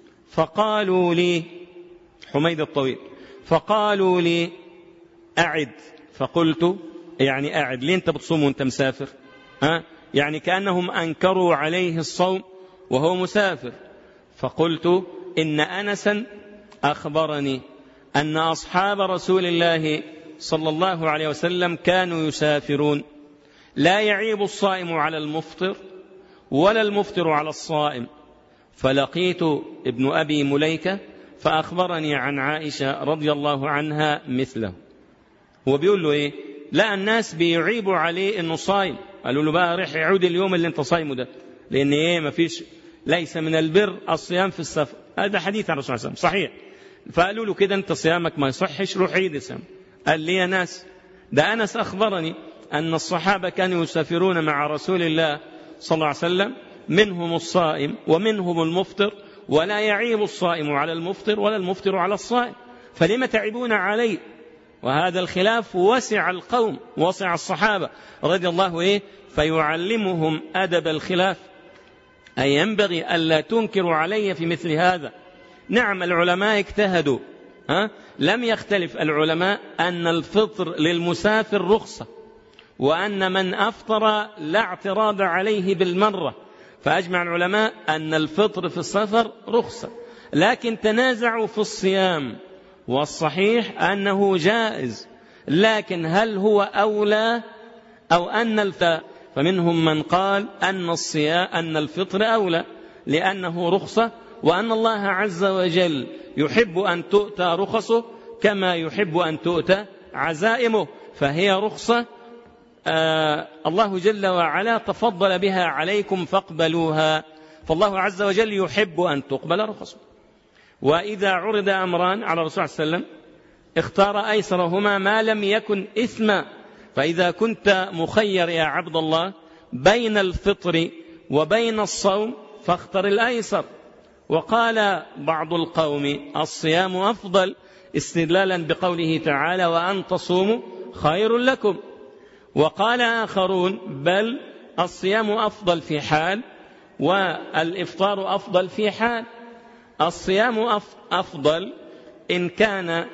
[SPEAKER 1] فقالوا لي، حميد الطويل، فقالوا لي أعد، فقلت يعني أعد ليه أنت بتصوم وأنت مسافر؟ ها يعني كأنهم أنكروا عليه الصوم وهو مسافر. فقلت: إن أنسا أخبرني أن أصحاب رسول الله صلى الله عليه وسلم كانوا يسافرون، لا يعيب الصائم على المفطر ولا المفطر على الصائم. فلقيت ابن أبي مليكة فأخبرني عن عائشة رضي الله عنها مثله. هو بيقول له إيه؟ لا الناس بيعيبوا عليه إنه صايم، قالوا له بقى رح يعود اليوم اللي انت صايمه ده، لأن إيه ما فيش، ليس من البر الصيام في السفر. هذا حديث عن الرسول صلى الله عليه وسلم صحيح. فقالوا له كده انت صيامك ما يصحش، روح عيد الصيام. قال لي يا ناس، ده أنس أخبرني أن الصحابة كانوا يسافرون مع رسول الله صلى الله عليه وسلم، منهم الصائم ومنهم المفطر، ولا يعيب الصائم على المفطر ولا المفطر على الصائم، فلما تعبون عليه؟ وهذا الخلاف وسع القوم، وسع الصحابة رضي الله إيه فيعلمهم أدب الخلاف، أي ينبغي ألا تنكروا علي في مثل هذا. نعم العلماء اجتهدوا، ها؟ لم يختلف العلماء أن الفطر للمسافر رخصة، وأن من أفطر لا اعتراض عليه بالمرة، فأجمع العلماء أن الفطر في السفر رخصة، لكن تنازعوا في الصيام، والصحيح أنه جائز، لكن هل هو أولى أو أن الفطر؟ فمنهم من قال أن الصيام أن الفطر أولى لأنه رخصة، وأن الله عز وجل يحب أن تؤتى رخصه كما يحب أن تؤتى عزائمه، فهي رخصة آه الله جل وعلا تفضل بها عليكم فاقبلوها، فالله عز وجل يحب أن تقبل رخصه. وإذا عرض أمران على الرسول صلى الله عليه وسلم اختار أيسرهما ما لم يكن إثما، فإذا كنت مخير يا عبد الله بين الفطر وبين الصوم فاختر الأيسر. وقال بعض القوم الصيام أفضل استدلالا بقوله تعالى وأن تصوموا خير لكم، وقال آخرون بل الصيام أفضل في حال والإفطار أفضل في حال. الصيام أفضل إن كان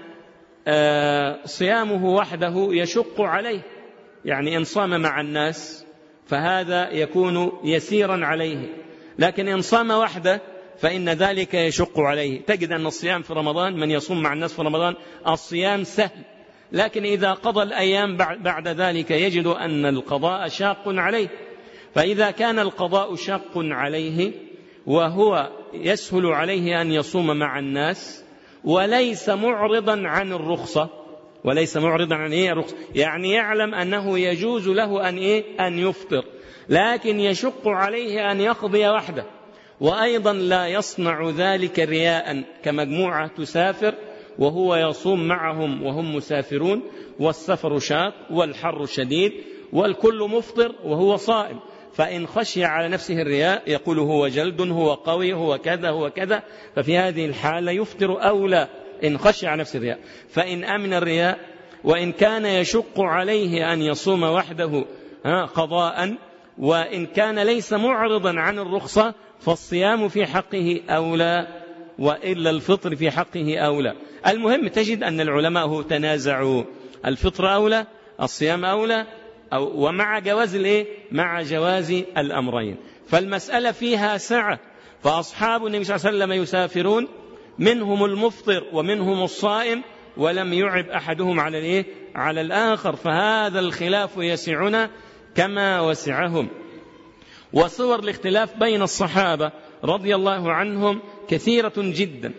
[SPEAKER 1] صيامه وحده يشق عليه، يعني إن صام مع الناس فهذا يكون يسيرا عليه، لكن إن صام وحده فإن ذلك يشق عليه. تجد أن الصيام في رمضان من يصوم مع الناس في رمضان الصيام سهل، لكن إذا قضى الأيام بعد ذلك يجد أن القضاء شاق عليه. فإذا كان القضاء شاق عليه وهو يسهل عليه أن يصوم مع الناس وليس معرضا عن الرخصة، وليس معرضا عن إيه الرخصة، يعني يعلم أنه يجوز له أن إيه أن يفطر، لكن يشق عليه أن يقضي وحده، وأيضا لا يصنع ذلك رياء كمجموعة تسافر وهو يصوم معهم وهم مسافرون، والسفر شاق والحر شديد والكل مفطر وهو صائم، فإن خشي على نفسه الرياء يقول هو جلد، هو قوي، هو كذا، هو كذا، ففي هذه الحالة يفطر أولى إن خشي على نفسه الرياء. فإن أمن الرياء وإن كان يشق عليه أن يصوم وحده قضاء، وإن كان ليس معرضا عن الرخصة، فالصيام في حقه أولى، وإلا الفطر في حقه أولى. المهم تجد أن العلماء تنازعوا، الفطر أولى، الصيام أولى، أو ومع جواز الإيه؟ مع جواز الأمرين. فالمسألة فيها سعة. فأصحاب النبي صلى الله عليه وسلم يسافرون، منهم المفطر ومنهم الصائم، ولم يعب أحدهم على الإيه؟ على الآخر. فهذا الخلاف يسعنا كما وسعهم. وصور الاختلاف بين الصحابة رضي الله عنهم كثيرة جدا،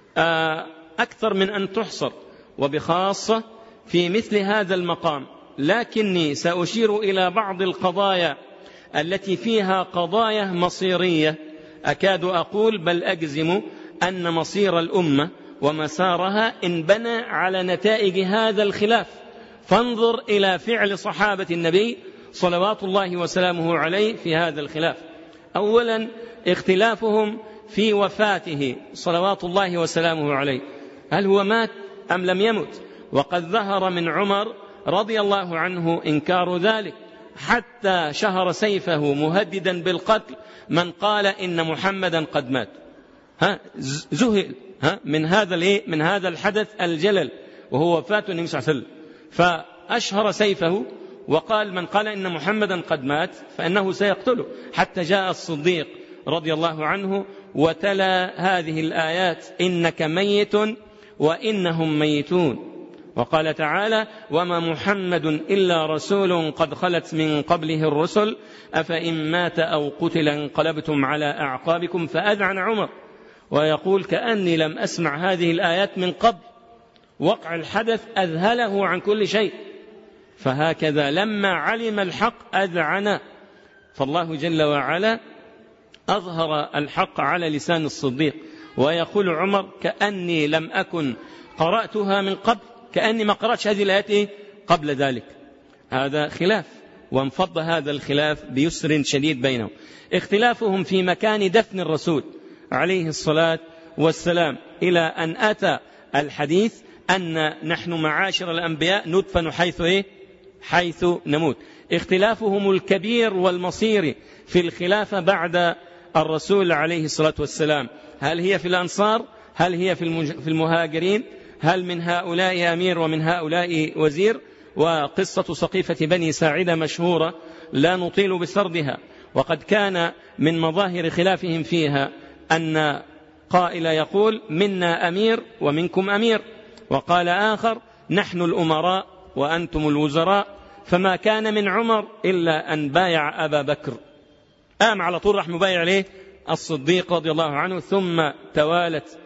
[SPEAKER 1] أكثر من أن تحصر، وبخاصة في مثل هذا المقام. لكني سأشير إلى بعض القضايا التي فيها قضايا مصيرية، أكاد أقول بل أجزم أن مصير الأمة ومسارها انبنى على نتائج هذا الخلاف. فانظر إلى فعل صحابة النبي صلوات الله وسلامه عليه في هذا الخلاف. أولا اختلافهم في وفاته صلوات الله وسلامه عليه، هل هو مات أم لم يمت؟ وقد ظهر من عمر رضي الله عنه إنكار ذلك، حتى شهر سيفه مهددا بالقتل من قال إن محمدا قد مات. ها زهل ها من هذا الايه من هذا الحدث الجلل، وهو وفاة النبي صلى الله عليه وسلم. فأشهر سيفه وقال من قال إن محمدا قد مات فإنه سيقتله، حتى جاء الصديق رضي الله عنه وتلا هذه الآيات: إنك ميت وإنهم ميتون. وقال تعالى: وما محمد إلا رسول قد خلت من قبله الرسل أفإن مات أو قتل انقلبتم على أعقابكم. فأذعن عمر ويقول: كأني لم أسمع هذه الآيات من قبل. وقع الحدث أذهله عن كل شيء. فهكذا لما علم الحق أذعن. فالله جل وعلا أظهر الحق على لسان الصديق. ويقول عمر: كأني لم أكن قرأتها من قبل، كأني ما قرأتش هذه الآيات قبل ذلك. هذا خلاف، وانفض هذا الخلاف بيسر شديد بينهم. اختلافهم في مكان دفن الرسول عليه الصلاة والسلام، إلى أن أتى الحديث أن نحن معاشر الأنبياء ندفن حيث إيه؟ حيث نموت. اختلافهم الكبير والمصير في الخلافة بعد الرسول عليه الصلاة والسلام، هل هي في الأنصار؟ هل هي في المهاجرين؟ هل من هؤلاء أمير ومن هؤلاء وزير؟ وقصة سقيفة بني ساعدة مشهورة لا نطيل بسردها. وقد كان من مظاهر خلافهم فيها أن قائل يقول: منا أمير ومنكم أمير، وقال آخر: نحن الأمراء وأنتم الوزراء. فما كان من عمر إلا أن بايع أبا بكر، قام على طول راح مبايع عليه الصديق رضي الله عنه، ثم توالت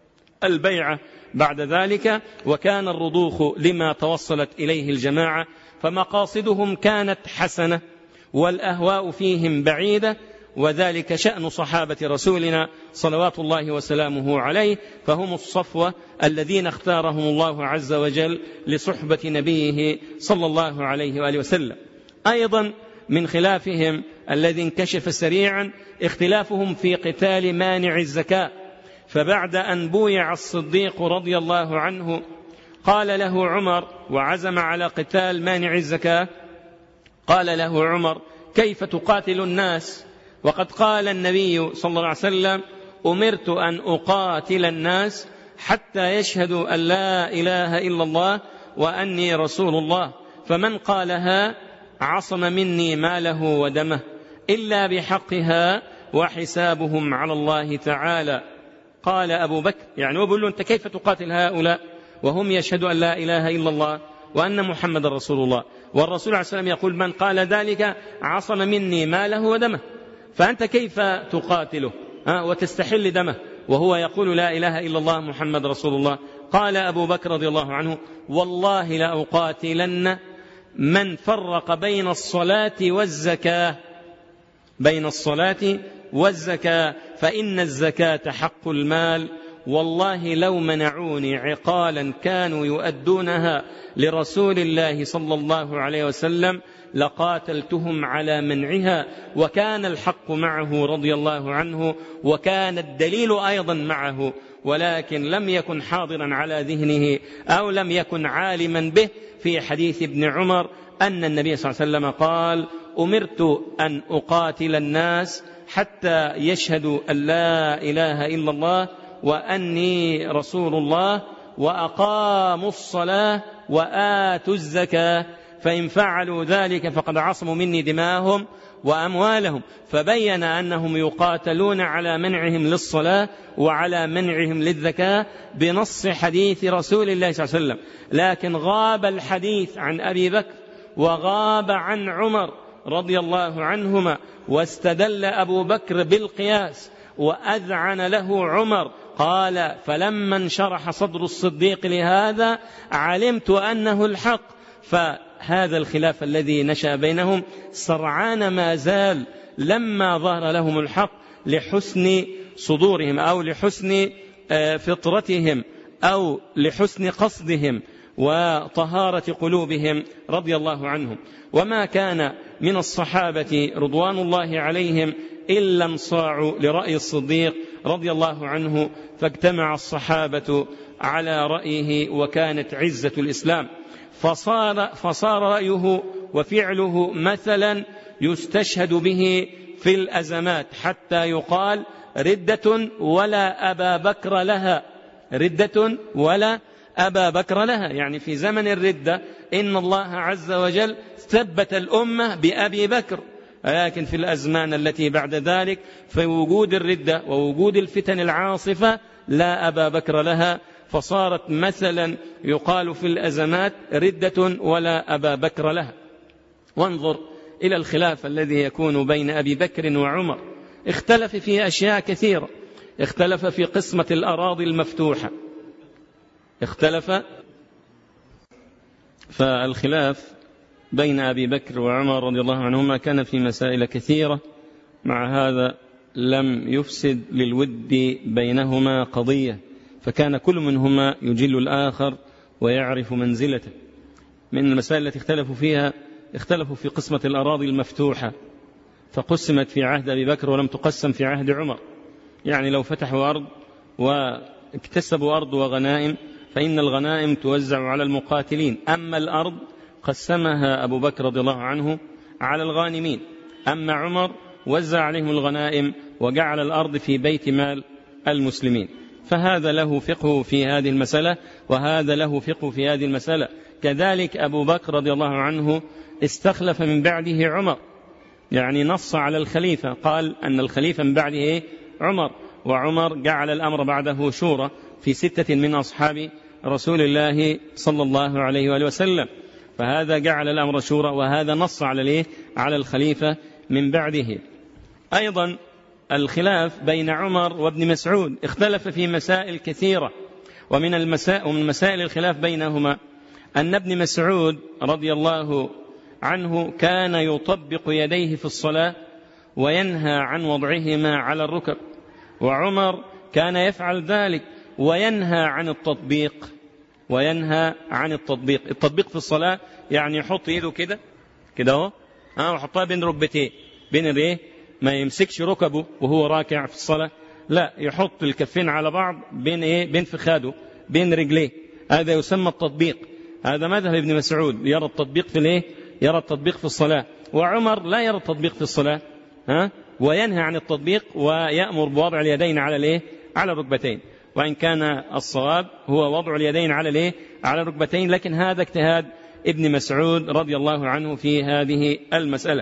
[SPEAKER 1] البيعة بعد ذلك. وكان الرضوخ لما توصلت إليه الجماعة، فمقاصدهم كانت حسنة والأهواء فيهم بعيدة، وذلك شأن صحابة رسولنا صلوات الله وسلامه عليه، فهم الصفوة الذين اختارهم الله عز وجل لصحبة نبيه صلى الله عليه وآله وسلم. أيضا من خلافهم الذي انكشف سريعا اختلافهم في قتال مانع الزكاة. فبعد أن بويع الصديق رضي الله عنه قال له عمر وعزم على قتال مانع الزكاة، قال له عمر: كيف تقاتل الناس وقد قال النبي صلى الله عليه وسلم: أمرت أن أقاتل الناس حتى يشهدوا أن لا إله إلا الله وأني رسول الله، فمن قالها عصم مني ماله ودمه إلا بحقها وحسابهم على الله تعالى. قال أبو بكر، يعني وبقول له: أنت كيف تقاتل هؤلاء وهم يشهدوا أن لا إله إلا الله وأن محمد رسول الله، والرسول عليه السلام يقول: من قال ذلك عصم مني ماله ودمه، فأنت كيف تقاتله وتستحل دمه وهو يقول لا إله إلا الله محمد رسول الله؟ قال أبو بكر رضي الله عنه: والله لأقاتلن من فرق بين الصلاة والزكاة بين الصلاة والزكاة فإن الزكاة حق المال والله لو منعوني عقالا كانوا يؤدونها لرسول الله صلى الله عليه وسلم لقاتلتهم على منعها، وكان الحق معه رضي الله عنه، وكان الدليل أيضا معه، ولكن لم يكن حاضرا على ذهنه أو لم يكن عالما به. في حديث ابن عمر أن النبي صلى الله عليه وسلم قال: أمرت أن أقاتل الناس حتى يشهدوا أن لا إله إلا الله وأني رسول الله وأقاموا الصلاة وآتوا الزكاة، فإن فعلوا ذلك فقد عصموا مني دماءهم وأموالهم. فبين أنهم يقاتلون على منعهم للصلاة وعلى منعهم للزكاة بنص حديث رسول الله صلى الله عليه وسلم. لكن غاب الحديث عن أبي بكر وغاب عن عمر رضي الله عنهما، واستدل أبو بكر بالقياس وأذعن له عمر. قال: فلما انشرح صدر الصديق لهذا علمت أنه الحق. فهذا الخلاف الذي نشأ بينهم سرعان ما زال لما ظهر لهم الحق لحسن صدورهم أو لحسن فطرتهم أو لحسن قصدهم وطهارة قلوبهم رضي الله عنهم. وما كان من الصحابة رضوان الله عليهم إلا انصاعوا لرأي الصديق رضي الله عنه، فاجتمع الصحابة على رأيه وكانت عزة الإسلام، فصار, فصار رأيه وفعله مثلا يستشهد به في الأزمات، حتى يقال: ردة ولا أبا بكر لها، ردة ولا أبا بكر لها. يعني في زمن الردة إن الله عز وجل ثبت الأمة بأبي بكر، لكن في الأزمان التي بعد ذلك في وجود الردة ووجود الفتن العاصفة لا أبا بكر لها، فصارت مثلا يقال في الأزمات: ردة ولا أبا بكر لها. وانظر إلى الخلاف الذي يكون بين أبي بكر وعمر، اختلف في أشياء كثيرة، اختلف في قسمة الأراضي المفتوحة، اختلف. فالخلاف بين أبي بكر وعمر رضي الله عنهما كان في مسائل كثيرة، مع هذا لم يفسد للود بينهما قضية، فكان كل منهما يجل الآخر ويعرف منزلته. من المسائل التي اختلفوا فيها اختلفوا في قسمة الأراضي المفتوحة، فقسمت في عهد أبي بكر ولم تقسم في عهد عمر. يعني لو فتحوا أرض واكتسبوا أرض وغنائم فإن الغنائم توزع على المقاتلين، أما الأرض قسمها أبو بكر رضي الله عنه على الغانمين، أما عمر وزع عليهم الغنائم وجعل الأرض في بيت مال المسلمين. فهذا له فقه في هذه المسألة وهذا له فقه في هذه المسألة. كذلك أبو بكر رضي الله عنه استخلف من بعده عمر، يعني نص على الخليفة، قال أن الخليفة من بعده عمر، وعمر جعل الأمر بعده شورى في ستة من أصحاب رسول الله صلى الله عليه وآله وسلم، فهذا جعل الأمر شورى، وهذا نص على ليه على الخليفة من بعده. أيضا الخلاف بين عمر وابن مسعود اختلف في مسائل كثيرة، ومن المسائل ومن مسائل الخلاف بينهما أن ابن مسعود رضي الله عنه كان يطبق يديه في الصلاة وينهى عن وضعهما على الركب، وعمر كان يفعل ذلك وينهى عن التطبيق وينهى عن التطبيق. التطبيق في الصلاة يعني يحط يده كده كده اهو اه وحطها بين ركبتيه، بين الايه، ما يمسكش ركبه وهو راكع في الصلاة، لا، يحط الكفين على بعض بين ايه، بين فخاده، بين رجليه. هذا يسمى التطبيق. هذا مذهب ابن مسعود، يرى التطبيق في الايه، يرى التطبيق في الصلاة. وعمر لا يرى التطبيق في الصلاة، ها، وينهى عن التطبيق ويأمر بوضع اليدين على الايه، على الركبتين، وإن كان الصواب هو وضع اليدين على الايه، على الركبتين، لكن هذا اجتهاد ابن مسعود رضي الله عنه في هذه المسألة.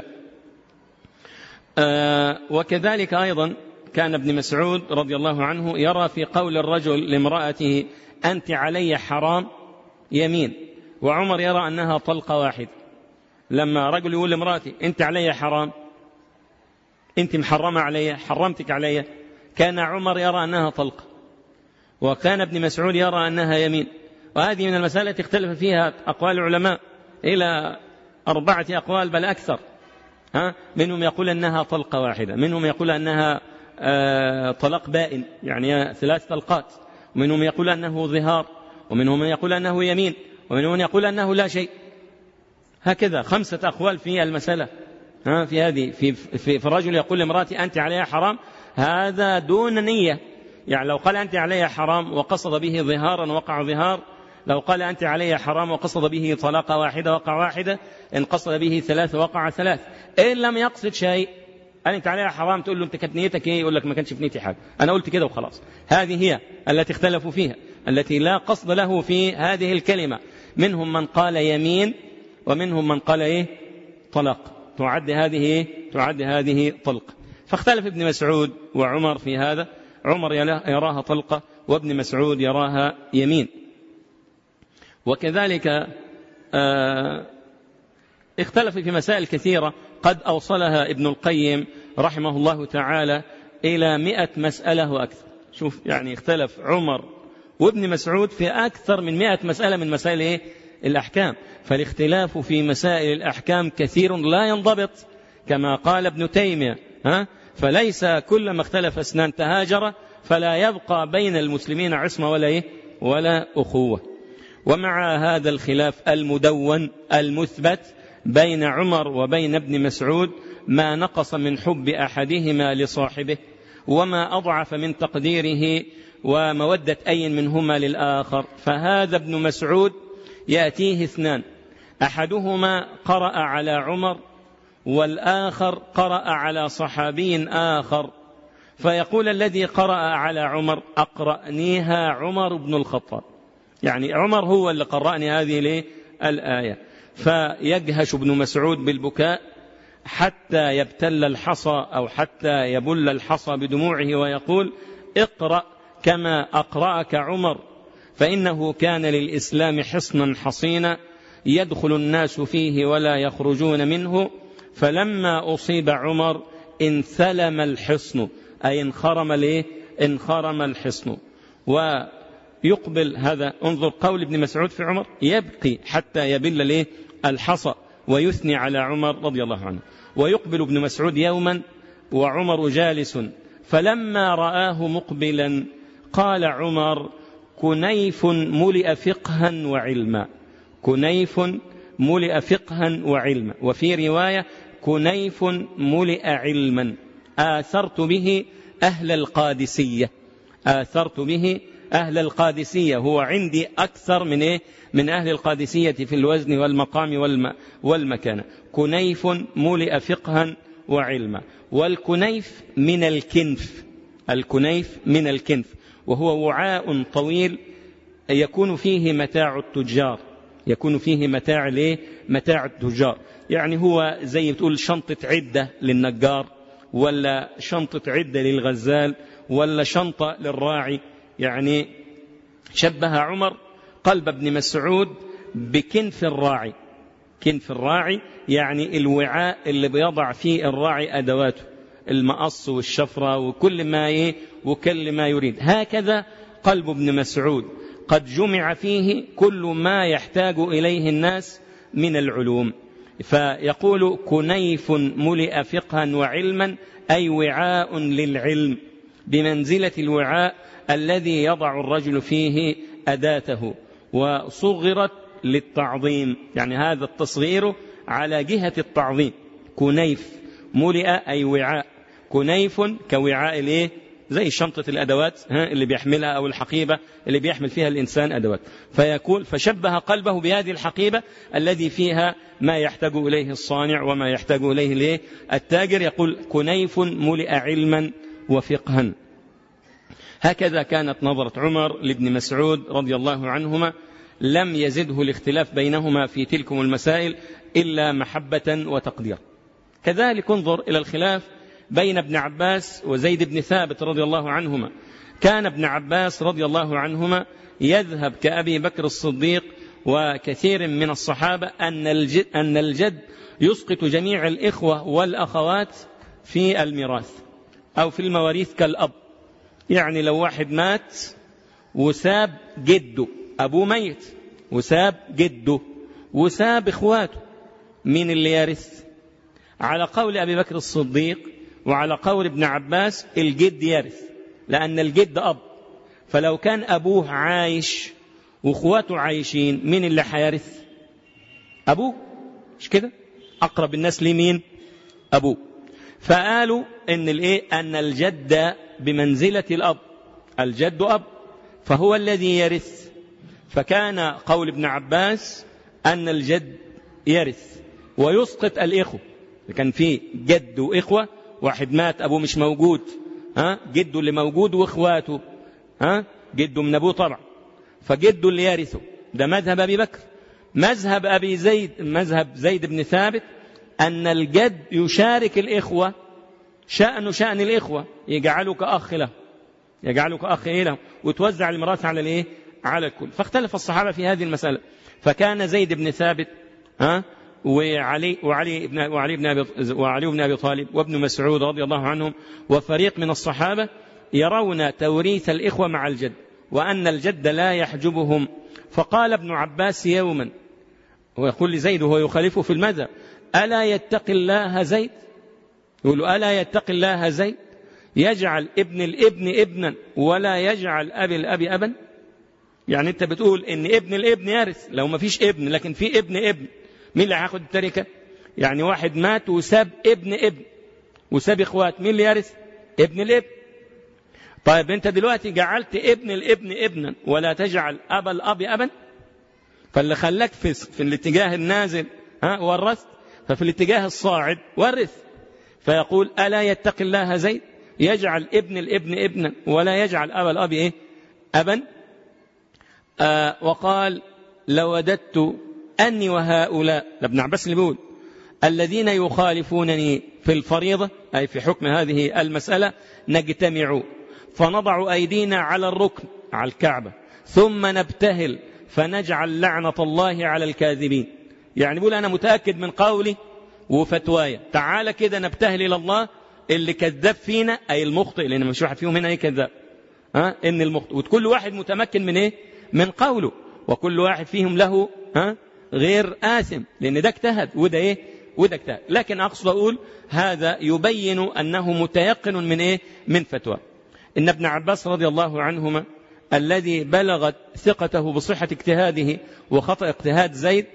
[SPEAKER 1] آه وكذلك أيضا كان ابن مسعود رضي الله عنه يرى في قول الرجل لامرأته: أنت علي حرام، يمين، وعمر يرى أنها طلقة واحدة. لما رجل يقول لامرأته: أنت علي حرام، أنت محرمة علي، حرمتك علي، كان عمر يرى أنها طلقة، وكان ابن مسعود يرى أنها يمين. وهذه من المسائل التي اختلف فيها أقوال العلماء إلى أربعة أقوال بل أكثر، ها؟ منهم يقول أنها طلقة واحدة، منهم يقول أنها آه طلاق بائن، يعني ثلاث طلقات، ومنهم من يقول أنه ظهار، ومنهم من يقول أنه يمين، ومنهم من يقول أنه لا شيء. هكذا خمسة أقوال في المسألة. ها في هذه في في, في الرجل يقول لامرأتي أنت عليها حرام، هذا دون نية. يعني لو قال أنت عليها حرام وقصد به ظهارا وقع ظهار، لو قال أنت عليها حرام وقصد به طلاقة واحدة وقع واحدة، إن قصد به ثلاث وقع ثلاث. إن لم يقصد شيء، قال أنت عليها حرام، تقول له أنت كانت نيتك إيه؟ يقول لك ما كانش في نيتي حاجة، أنا قلت كده وخلاص. هذه هي التي اختلفوا فيها، التي لا قصد له في هذه الكلمة. منهم من قال يمين، ومنهم من قال إيه؟ طلاق. تعد هذه إيه؟ تعد هذه طلق. فاختلف ابن مسعود وعمر في هذا. عمر يراها طلقة، وابن مسعود يراها يمين. وكذلك آه اختلف في مسائل كثيرة قد أوصلها ابن القيم رحمه الله تعالى إلى مئة مسألة وأكثر. شوف يعني اختلف عمر وابن مسعود في أكثر من مئة مسألة من مسائل إيه؟ الأحكام. فالاختلاف في مسائل الأحكام كثير لا ينضبط، كما قال ابن تيمية، ها؟ فليس كلما اختلف اثنان تهاجر، فلا يبقى بين المسلمين عصمة ولا إيه؟ ولا أخوة. ومع هذا الخلاف المدون المثبت بين عمر وبين ابن مسعود ما نقص من حب أحدهما لصاحبه، وما أضعف من تقديره ومودة أي منهما للآخر. فهذا ابن مسعود يأتيه اثنان، أحدهما قرأ على عمر والآخر قرأ على صحابي آخر، فيقول الذي قرأ على عمر أقرأنيها عمر بن الخطاب، يعني عمر هو اللي قرأني هذه الآية. فيجهش ابن مسعود بالبكاء حتى يبتل الحصى أو حتى يبل الحصى بدموعه، ويقول اقرأ كما أقرأك عمر، فإنه كان للإسلام حصنا حصينا يدخل الناس فيه ولا يخرجون منه، فلما أصيب عمر انثلم الحصن، أي انخرم ليه؟ انخرم الحصن. ويقبل هذا، انظر قول ابن مسعود في عمر، يبقي حتى يبل ليه؟ الحصى، ويثني على عمر رضي الله عنه. ويقبل ابن مسعود يوما وعمر جالس، فلما رآه مقبلا قال عمر كنيف ملئ فقها وعلما، كنيف ملئ فقها وعلما، وفي رواية كنيف ملئ علما، آثرت به أهل القادسية، آثرت به أهل القادسية، هو عندي أكثر من إيه؟ من أهل القادسية في الوزن والمقام والم والمكانة. كنيف ملئ فقها وعلما. والكنيف من الكنف، الكنيف من الكنف، وهو وعاء طويل يكون فيه متاع التجار، يكون فيه متاع ليه؟ متاع التجار. يعني هو زي بتقول شنطة عدة للنجار، ولا شنطة عدة للغزال، ولا شنطة للراعي. يعني شبه عمر قلب ابن مسعود بكنف الراعي. كنف الراعي يعني الوعاء اللي بيضع فيه الراعي أدواته، المقص والشفرة وكل ما يه وكل ما يريد. هكذا قلب ابن مسعود قد جمع فيه كل ما يحتاج إليه الناس من العلوم. فيقول كنيف ملئ فقها وعلما، أي وعاء للعلم بمنزلة الوعاء الذي يضع الرجل فيه أداته. وصغرت للتعظيم، يعني هذا التصغير على جهة التعظيم. كنيف ملئ أي وعاء، كنيف كوعاء الايه؟ زي شنطة الأدوات اللي بيحملها، أو الحقيبة اللي بيحمل فيها الإنسان أدوات. فيقول فشبه قلبه بهذه الحقيبة الذي فيها ما يحتاج إليه الصانع وما يحتاج إليه التاجر. يقول كنيف ملئ علما وفقها. هكذا كانت نظرة عمر لابن مسعود رضي الله عنهما، لم يزده الاختلاف بينهما في تلكم المسائل إلا محبة وتقدير. كذلك انظر إلى الخلاف بين ابن عباس وزيد بن ثابت رضي الله عنهما. كان ابن عباس رضي الله عنهما يذهب كأبي بكر الصديق وكثير من الصحابة أن الجد, أن الجد يسقط جميع الإخوة والأخوات في الميراث أو في المواريث كالأب. يعني لو واحد مات وساب جده، أبوه ميت وساب جده وساب إخواته، مين اللي يرث؟ على قول أبي بكر الصديق وعلى قول ابن عباس الجد يرث، لأن الجد أب، فلو كان أبوه عايش وأخواته عايشين مين اللي حيرث؟ أبوه، مش كده؟ أقرب الناس لمين؟ أبوه. فقالوا إن الإيه؟ أن الجد بمنزلة الأب، الجد أب، فهو الذي يرث. فكان قول ابن عباس أن الجد يرث ويسقط الإخوة. كان في جد وإخوة، واحد مات أبوه مش موجود، ها جده اللي موجود وإخواته، ها جده من أبوه طبعا، فجده اللي يرثه. ده مذهب أبي بكر. مذهب أبي زيد، مذهب زيد بن ثابت، أن الجد يشارك الإخوة، شأن شأن الإخوة، يجعلك أخ له، يجعلك أخ له، وتوزع الميراث على الإيه؟ على الكل. فاختلف الصحابة في هذه المسألة. فكان زيد بن ثابت ها وعلي وعلي بن وعلي بن أبي وعلي بن أبي طالب وابن مسعود رضي الله عنهم وفريق من الصحابة يرون توريث الإخوة مع الجد، وأن الجد لا يحجبهم. فقال ابن عباس يوما، ويقول لزيد وهو يخالفه في المذهب: ألا يتقي الله زيد؟ يقول له: ألا يتقي الله زيد يجعل ابن الابن ابنا ولا يجعل أبي الأب أبا؟ يعني أنت بتقول إن ابن الابن يرث لو ما فيش ابن، لكن في ابن ابن، مين اللي هياخد التركة؟ يعني واحد مات وساب ابن ابن وساب اخوات، مين اللي يرث؟ ابن الابن. طيب أنت دلوقتي جعلت ابن الابن ابنا ولا تجعل أبا الأب أبا، فاللي خلاك في, في الاتجاه النازل ها ورثت، ففي الاتجاه الصاعد ورث. فيقول: ألا يتقي الله زيد يجعل ابن الابن ابنا ولا يجعل أبا الأب إيه؟ أبا. آه وقال: لوددت أني وهؤلاء، ابن عباس اللي بيقول، الذين يخالفونني في الفريضة أي في حكم هذه المسألة نجتمع فنضع أيدينا على الركن، على الكعبة، ثم نبتهل فنجعل لعنة الله على الكاذبين. يعني بيقول: أنا متأكد من قولي وفتوايا، تعال كده نبتهل إلى الله، اللي كذاب فينا أي المخطئ، لأن مش واحد فيهم هنا أي كذاب، ها إن المخطئ، وكل واحد متمكن من إيه؟ من قوله، وكل واحد فيهم له ها غير آثم، لأن ده اجتهد وده إيه؟ وده اجتهد. لكن أقصد أقول هذا يبين أنه متيقن من إيه؟ من فتوى. إن ابن عباس رضي الله عنهما الذي بلغت ثقته بصحة اجتهاده وخطأ اجتهاد زيد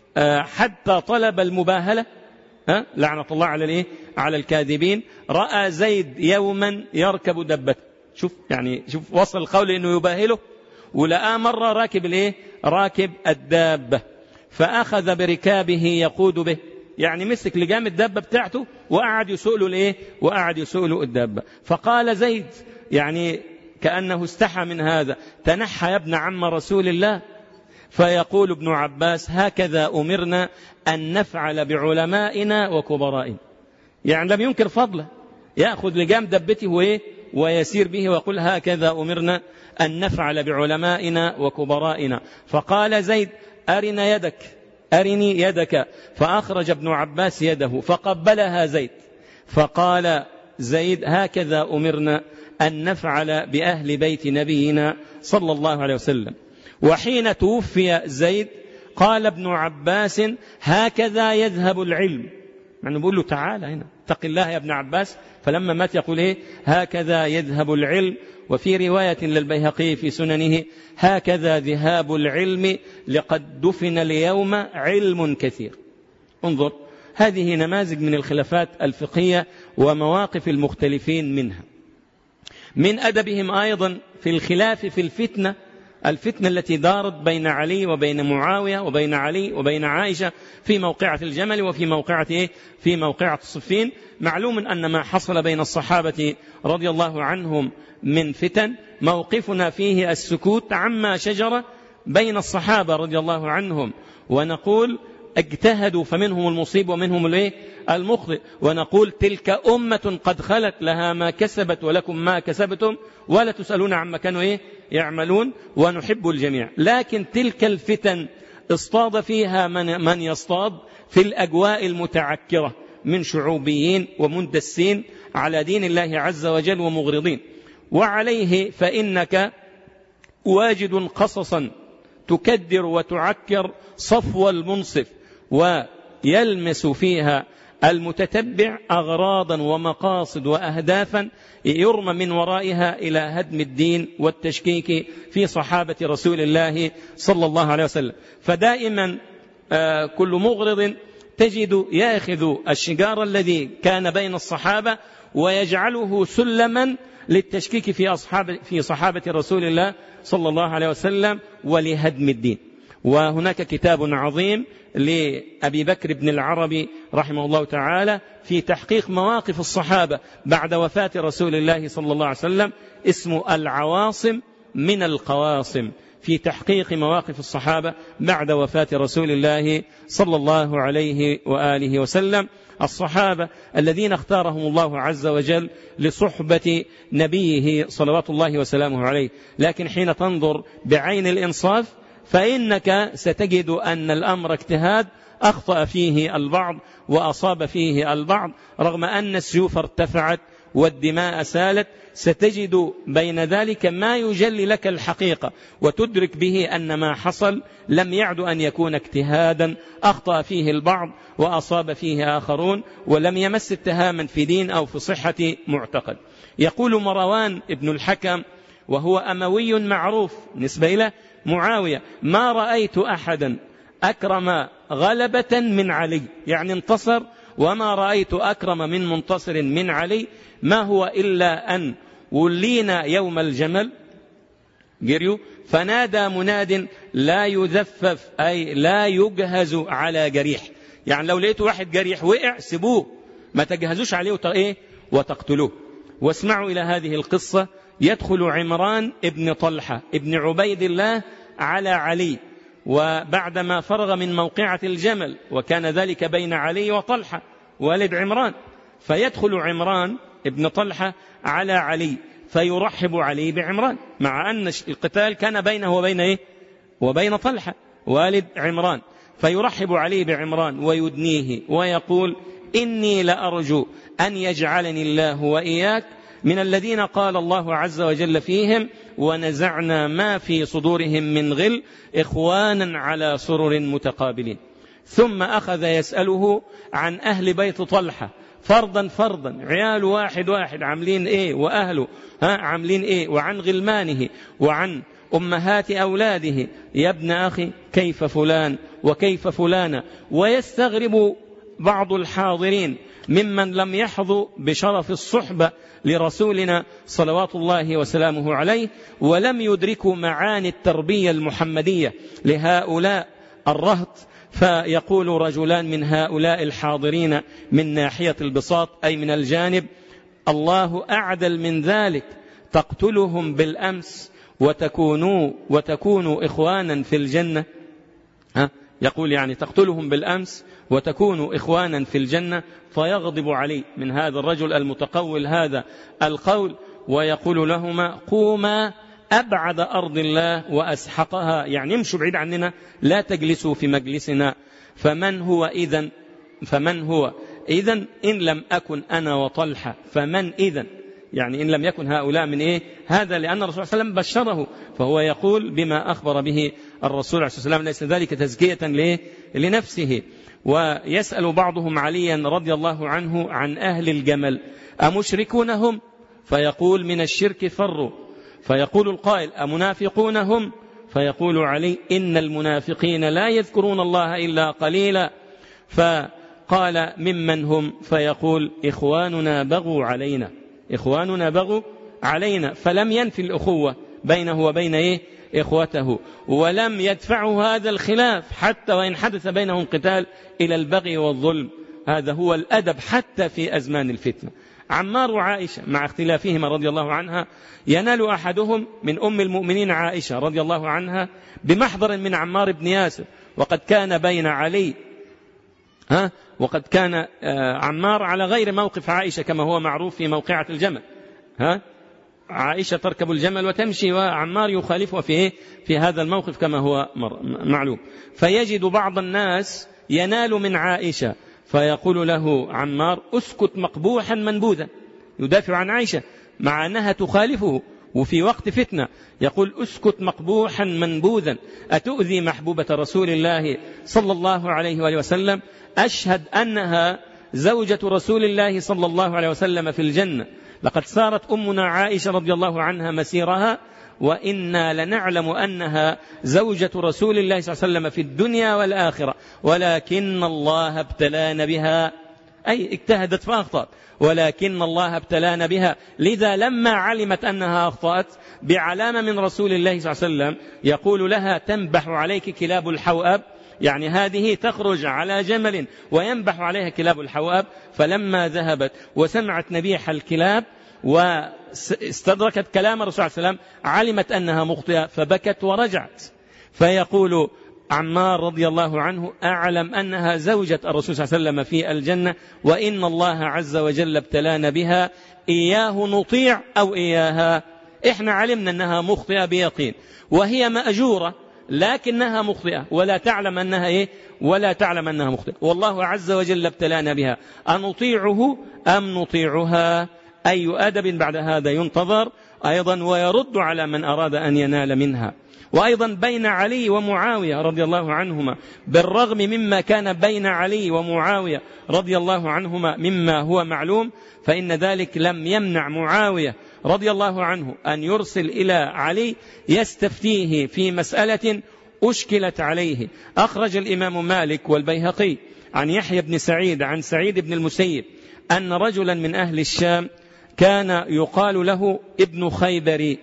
[SPEAKER 1] حتى طلب المباهلة، ها لعنة الله على الإيه؟ على الكاذبين، رأى زيد يوما يركب دبته. شوف يعني شوف وصل القول إنه يباهله، ولقى مرة راكب الإيه؟ راكب الدابة، فأخذ بركابه يقود به، يعني مسك لجام الدابة بتاعته وقعد يسؤله الإيه؟ وقعد يسؤله الدابة. فقال زيد يعني كأنه استحى من هذا: تنحى يا ابن عم رسول الله. فيقول ابن عباس: هكذا أمرنا أن نفعل بعلمائنا وكبرائنا. يعني لم ينكر فضله، يأخذ لجام دبته وإيه؟ ويسير به، ويقول: هكذا أمرنا أن نفعل بعلمائنا وكبرائنا. فقال زيد: أرنا يدك، أرني يدك. فأخرج ابن عباس يده فقبلها زيد، فقال زيد: هكذا أمرنا أن نفعل بأهل بيت نبينا صلى الله عليه وسلم. وحين توفي زيد قال ابن عباس: هكذا يذهب العلم. يعني بيقول له: تعال هنا اتق الله يا ابن عباس. فلما مات يقول إيه؟ هكذا يذهب العلم. وفي رواية للبيهقي في سننه: هكذا ذهاب العلم، لقد دفن اليوم علم كثير. انظر، هذه نماذج من الخلافات الفقهية ومواقف المختلفين منها. من أدبهم أيضا في الخلاف في الفتنة، الفتنة التي دارت بين علي وبين معاوية وبين علي وبين عائشة في موقعة الجمل وفي موقعة إيه؟ في موقعة الصفين. معلوم أن ما حصل بين الصحابة رضي الله عنهم من فتن موقفنا فيه السكوت عما شجر بين الصحابة رضي الله عنهم، ونقول: اجتهدوا فمنهم المصيب ومنهم الايه؟ المخطئ. ونقول: تلك أمة قد خلت، لها ما كسبت ولكم ما كسبتم ولا تسألون عما كانوا إيه؟ يعملون. ونحب الجميع، لكن تلك الفتن اصطاد فيها من, من يصطاد في الأجواء المتعكرة من شعوبيين ومندسين على دين الله عز وجل ومغرضين. وعليه فإنك واجد قصصا تكدر وتعكر صفو المنصف، ويلمس فيها المتتبع أغراضا ومقاصد وأهدافا يرمى من ورائها إلى هدم الدين والتشكيك في صحابة رسول الله صلى الله عليه وسلم. فدائما كل مغرض تجد يأخذ الشجار الذي كان بين الصحابة ويجعله سلما للتشكيك في أصحاب في صحابة رسول الله صلى الله عليه وسلم ولهدم الدين. وهناك كتاب عظيم لأبي بكر بن العربي رحمه الله تعالى في تحقيق مواقف الصحابة بعد وفاة رسول الله صلى الله عليه وسلم اسمه العواصم من القواصم، في تحقيق مواقف الصحابة بعد وفاة رسول الله صلى الله عليه وآله وسلم، الصحابة الذين اختارهم الله عز وجل لصحبة نبيه صلوات الله وسلامه عليه. لكن حين تنظر بعين الإنصاف فإنك ستجد أن الأمر اجتهاد أخطأ فيه البعض وأصاب فيه البعض، رغم أن السيوف ارتفعت والدماء سالت، ستجد بين ذلك ما يجلي لك الحقيقة وتدرك به أن ما حصل لم يعد أن يكون اجتهادا أخطأ فيه البعض وأصاب فيه آخرون، ولم يمس اتهاما في دين أو في صحة معتقد. يقول مروان ابن الحكم وهو أموي معروف نسبة إلى معاوية: ما رأيت أحدا أكرم غلبة من علي، يعني انتصر، وما رأيت أكرم من منتصر من علي، ما هو إلا أن ولينا يوم الجمل جريو فنادى مناد لا يذفف أي لا يجهز على جريح، يعني لو لقيت واحد جريح وقع سيبوه، ما تجهزوش عليه وتقتلوه. واسمعوا إلى هذه القصة: يدخل عمران ابن طلحة ابن عبيد الله على علي، وبعدما فرغ من موقعة الجمل، وكان ذلك بين علي وطلحة والد عمران، فيدخل عمران ابن طلحة على علي فيرحب علي بعمران، مع أن القتال كان بينه وبين إيه؟ وبين طلحة والد عمران، فيرحب علي بعمران ويدنيه ويقول: إني لأرجو أن يجعلني الله وإياك من الذين قال الله عز وجل فيهم: ونزعنا ما في صدورهم من غل إخوانا على سرر متقابلين. ثم أخذ يسأله عن أهل بيت طلحة فردا فردا، عيال واحد واحد عاملين إيه وأهله ها عاملين إيه، وعن غلمانه وعن أمهات أولاده: يا ابن أخي كيف فلان وكيف فلانة. ويستغرب بعض الحاضرين ممن لم يحظوا بشرف الصحبة لرسولنا صلوات الله وسلامه عليه ولم يدركوا معاني التربية المحمدية لهؤلاء الرهط، فيقول رجلان من هؤلاء الحاضرين من ناحية البساط أي من الجانب: الله أعدل من ذلك، تقتلهم بالأمس وتكونوا وتكونوا إخوانا في الجنة. ها يقول يعني تقتلهم بالأمس وتكونوا إخوانا في الجنة. فيغضب علي من هذا الرجل المتقول هذا القول ويقول لهما: قوما أبعد أرض الله وأسحقها، يعني امشوا بعيد عننا، لا تجلسوا في مجلسنا. فمن هو إذن فمن هو إذن إن لم أكن أنا وطلحة، فمن إذن، يعني إن لم يكن هؤلاء من إيه هذا، لأن الرسول صلى الله عليه وسلم بشره، فهو يقول بما أخبر به الرسول عليه الصلاة والسلام، ليس ذلك تزكية لنفسه. ويسأل بعضهم عليا رضي الله عنه عن أهل الجمل: أمشركون هم؟ فيقول: من الشرك فروا. فيقول القائل: أمنافقون هم؟ فيقول علي: إن المنافقين لا يذكرون الله إلا قليلا. فقال: ممن هم؟ فيقول: إخواننا بغوا علينا إخواننا بغوا علينا. فلم ينفي الأخوة بينه وبين إيه؟ إخوته، ولم يدفعه هذا الخلاف حتى وإن حدث بينهم قتال إلى البغي والظلم. هذا هو الأدب حتى في أزمان الفتنة. عمار وعائشة مع اختلافهما رضي الله عنها، ينال أحدهم من أم المؤمنين عائشة رضي الله عنها بمحضر من عمار بن ياسر، وقد كان بين علي ها وقد كان عمار على غير موقف عائشة كما هو معروف في موقعة الجمل. ها عائشة تركب الجمل وتمشي وعمار يخالفها في إيه؟ في هذا الموقف كما هو معلوم. فيجد بعض الناس ينال من عائشة فيقول له عمار: أسكت مقبوحا منبوذا، يدافع عن عائشة مع أنها تخالفه وفي وقت فتنة، يقول: أسكت مقبوحا منبوذا، أتؤذي محبوبة رسول الله صلى الله عليه وآله وسلم؟ أشهد أنها زوجة رسول الله صلى الله عليه وسلم في الجنة. لقد سارت أمنا عائشة رضي الله عنها مسيرها، وإنا لنعلم أنها زوجة رسول الله صلى الله عليه وسلم في الدنيا والآخرة، ولكن الله ابتلانا بها، أي اجتهدت فأخطأت، ولكن الله ابتلانا بها. لذا لما علمت أنها أخطأت بعلامة من رسول الله صلى الله عليه وسلم يقول لها: تنبح عليك كلاب الحوأب، يعني هذه تخرج على جمل وينبح عليها كلاب الحوأب. فلما ذهبت وسمعت نبيح الكلاب واستدركت كلام الرسول صلى الله عليه وسلم علمت أنها مخطئة فبكت ورجعت. فيقول عمار رضي الله عنه: أعلم أنها زوجة الرسول صلى الله عليه وسلم في الجنة، وإن الله عز وجل ابتلانا بها، إياه نطيع أو إياها. إحنا علمنا أنها مخطئة بيقين، وهي مأجورة لكنها مخطئة ولا تعلم أنها إيه ولا تعلم أنها مخطئة، والله عز وجل ابتلانا بها، أنطيعه أم نطيعها؟ أي أدب بعد هذا ينتظر أيضا، ويرد على من أراد أن ينال منها. وأيضا بين علي ومعاوية رضي الله عنهما، بالرغم مما كان بين علي ومعاوية رضي الله عنهما مما هو معلوم، فإن ذلك لم يمنع معاوية رضي الله عنه أن يرسل إلى علي يستفتيه في مسألة أشكلت عليه. أخرج الإمام مالك والبيهقي عن يحيى بن سعيد عن سعيد بن المسيب أن رجلا من أهل الشام كان يقال له ابن خيبري،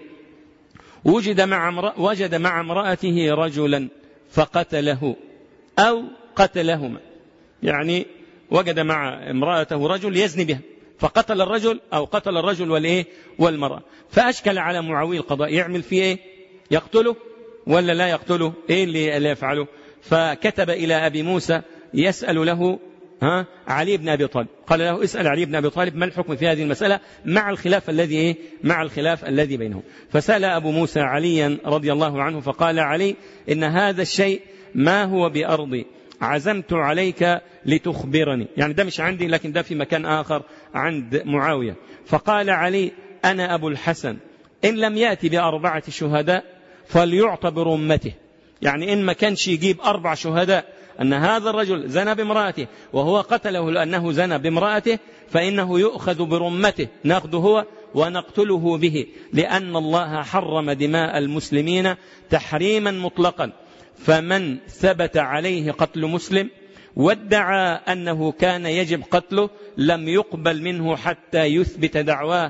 [SPEAKER 1] وجد مع وجد مع امرأته رجلا فقتله أو قتلهما، يعني وجد مع امرأته رجل يزني بها فقتل الرجل أو قتل الرجل والإيه والمرأة. فأشكل على معاوية القضاء، يعمل فيه إيه؟ يقتله ولا لا يقتله؟ إيه اللي, اللي يفعله؟ فكتب إلى أبي موسى يسأل له ها علي بن أبي طالب، قال له: اسأل علي بن أبي طالب ما الحكم في هذه المسألة مع الخلاف الذي إيه؟ مع الخلاف الذي بينهم. فسأل أبو موسى عليا رضي الله عنه فقال علي: إن هذا الشيء ما هو بأرضي، عزمت عليك لتخبرني، يعني ده مش عندي لكن ده في مكان آخر عند معاوية. فقال علي: أنا أبو الحسن، إن لم يأتي بأربعة شهداء فليعطى برمته، يعني إن ما كانش يجيب أربع شهداء أن هذا الرجل زنى بامرأته وهو قتله لأنه زنى بامرأته، فإنه يؤخذ برمته، نأخذه هو ونقتله به، لأن الله حرم دماء المسلمين تحريما مطلقا، فمن ثبت عليه قتل مسلم وادعى أنه كان يجب قتله لم يقبل منه حتى يثبت دعواه،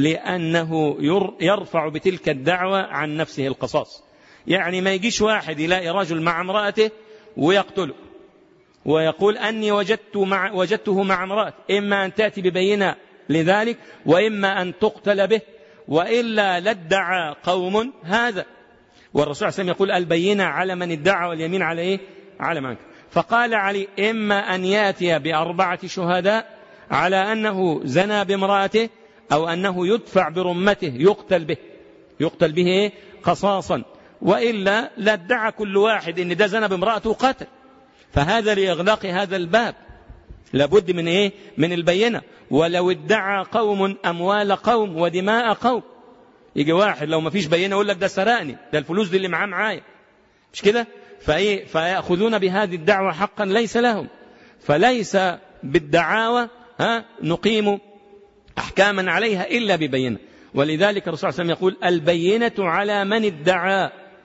[SPEAKER 1] لأنه يرفع بتلك الدعوة عن نفسه القصاص. يعني ما يجيش واحد يلاقي رجل مع امرأته ويقتله ويقول أني وجدت مع وجدته مع امرأة، إما أن تأتي ببينة لذلك وإما أن تقتل به، وإلا لادعى قوم هذا. والرسول صلى الله عليه وسلم يقول: البينة على من ادعى واليمين على إيه؟ على من. فقال علي: إما أن يأتي بأربعة شهداء على أنه زنى بامرأته، أو أنه يدفع برمته يقتل به يقتل به إيه؟ قصاصا، وإلا لادعى كل واحد إن ده زنى بامرأته قتل. فهذا لإغلاق هذا الباب لابد من إيه؟ من البينة. ولو ادعى قوم أموال قوم ودماء قوم، يجي واحد لو ما فيش بينة يقول لك ده سرقني، ده الفلوس دي اللي معاه معايا، مش كده؟ فإيه؟ فيأخذون بهذه الدعوة حقا ليس لهم. فليس بالدعاوى ها نقيم أحكاما عليها إلا ببينة. ولذلك الرسول صلى الله عليه وسلم يقول: البينة على من ادعى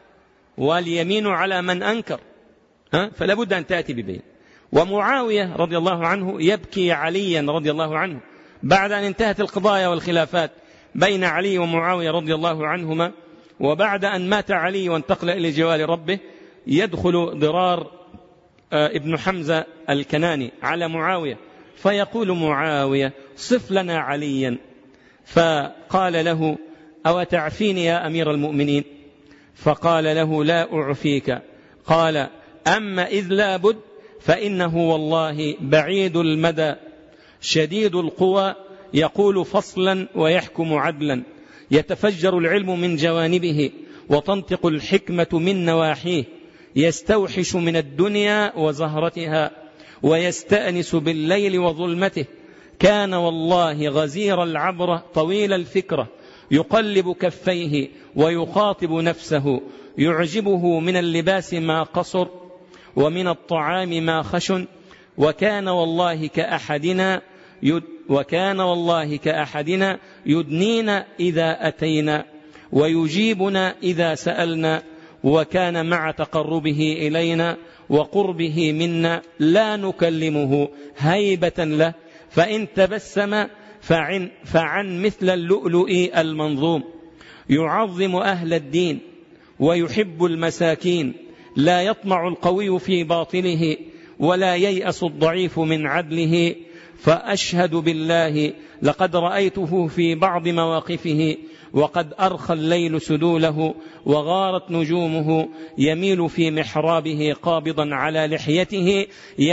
[SPEAKER 1] واليمين على من أنكر، ها؟ فلا بد أن تأتي ببينة. ومعاوية رضي الله عنه يبكي عليا رضي الله عنه بعد أن انتهت القضايا والخلافات بين علي ومعاوية رضي الله عنهما، وبعد أن مات علي وانتقل إلى جوار ربه، يدخل ضرار ابن حمزة الكناني على معاوية فيقول معاوية: صف لنا عليا. فقال له: أو تعفيني يا أمير المؤمنين؟ فقال له: لا أعفيك. قال: أما إذ لا بد فإنه والله بعيد المدى شديد القوى، يقول فصلا ويحكم عدلا، يتفجر العلم من جوانبه وتنطق الحكمة من نواحيه، يستوحش من الدنيا وزهرتها ويستأنس بالليل وظلمته، كان والله غزير العبرة طويل الفكرة، يقلب كفيه ويخاطب نفسه، يعجبه من اللباس ما قصر ومن الطعام ما خشن، وكان والله كأحدنا يد وكان والله كأحدنا يدنينا إذا أتينا ويجيبنا إذا سألنا، وكان مع تقربه إلينا وقربه منا لا نكلمه هيبة له، فإن تبسم فعن, فعن مثل اللؤلؤ المنظوم. يعظم أهل الدين ويحب المساكين، لا يطمع القوي في باطله ولا ييأس الضعيف من عدله. فأشهد بالله لقد رأيته في بعض مواقفه وقد أرخى الليل سدوله وغارت نجومه، يميل في محرابه قابضا على لحيته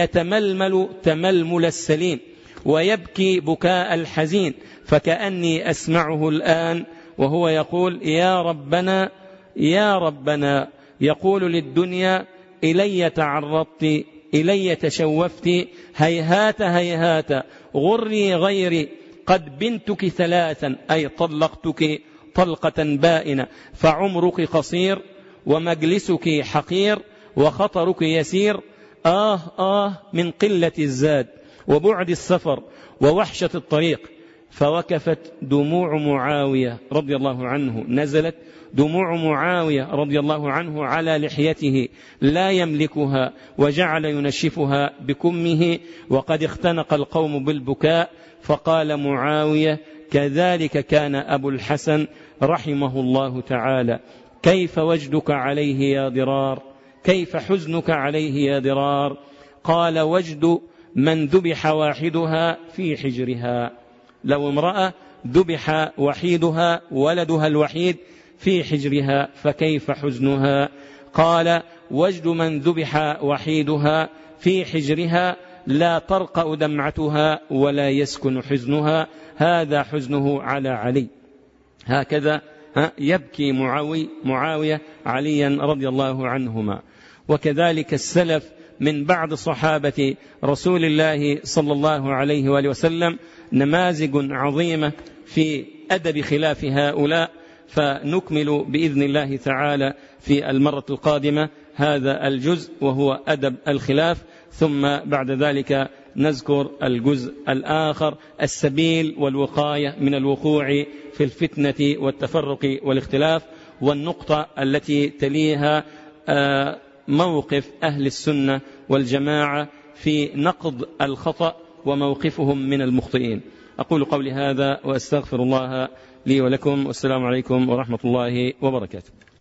[SPEAKER 1] يتململ تململ السليم ويبكي بكاء الحزين، فكأني أسمعه الآن وهو يقول يا ربنا يا ربنا، يقول للدنيا إلي تعرضت إلي تشوفت، هيهات هيهات غري غيري قد بنتك ثلاثا، أي طلقتك طلقة بائنة، فعمرك قصير ومجلسك حقير وخطرك يسير. آه آه من قلة الزاد وبعد السفر ووحشة الطريق. فوكفت دموع معاوية رضي الله عنه، نزلت دموع معاوية رضي الله عنه على لحيته لا يملكها، وجعل ينشفها بكمه، وقد اختنق القوم بالبكاء. فقال معاوية كذلك كان أبو الحسن رحمه الله تعالى، كيف وجدك عليه يا ضرار، كيف حزنك عليه يا ضرار. قال وجد من ذبح واحدها في حجرها، لو امرأة ذبح وحيدها ولدها الوحيد في حجرها فكيف حزنها. قال وجد من ذبح وحيدها في حجرها لا ترقأ دمعتها ولا يسكن حزنها، هذا حزنه على علي. هكذا يبكي معاوي معاوية عليا رضي الله عنهما. وكذلك السلف من بعض صحابة رسول الله صلى الله عليه وآله وسلم نماذج عظيمة في أدب خلاف هؤلاء، فنكمل بإذن الله تعالى في المرة القادمة هذا الجزء وهو أدب الخلاف، ثم بعد ذلك نذكر الجزء الآخر السبيل والوقاية من الوقوع في الفتنة والتفرق والاختلاف، والنقطة التي تليها موقف أهل السنة والجماعة في نقض الخطأ وموقفهم من المخطئين. أقول قولي هذا وأستغفر الله لي ولكم، والسلام عليكم ورحمة الله وبركاته.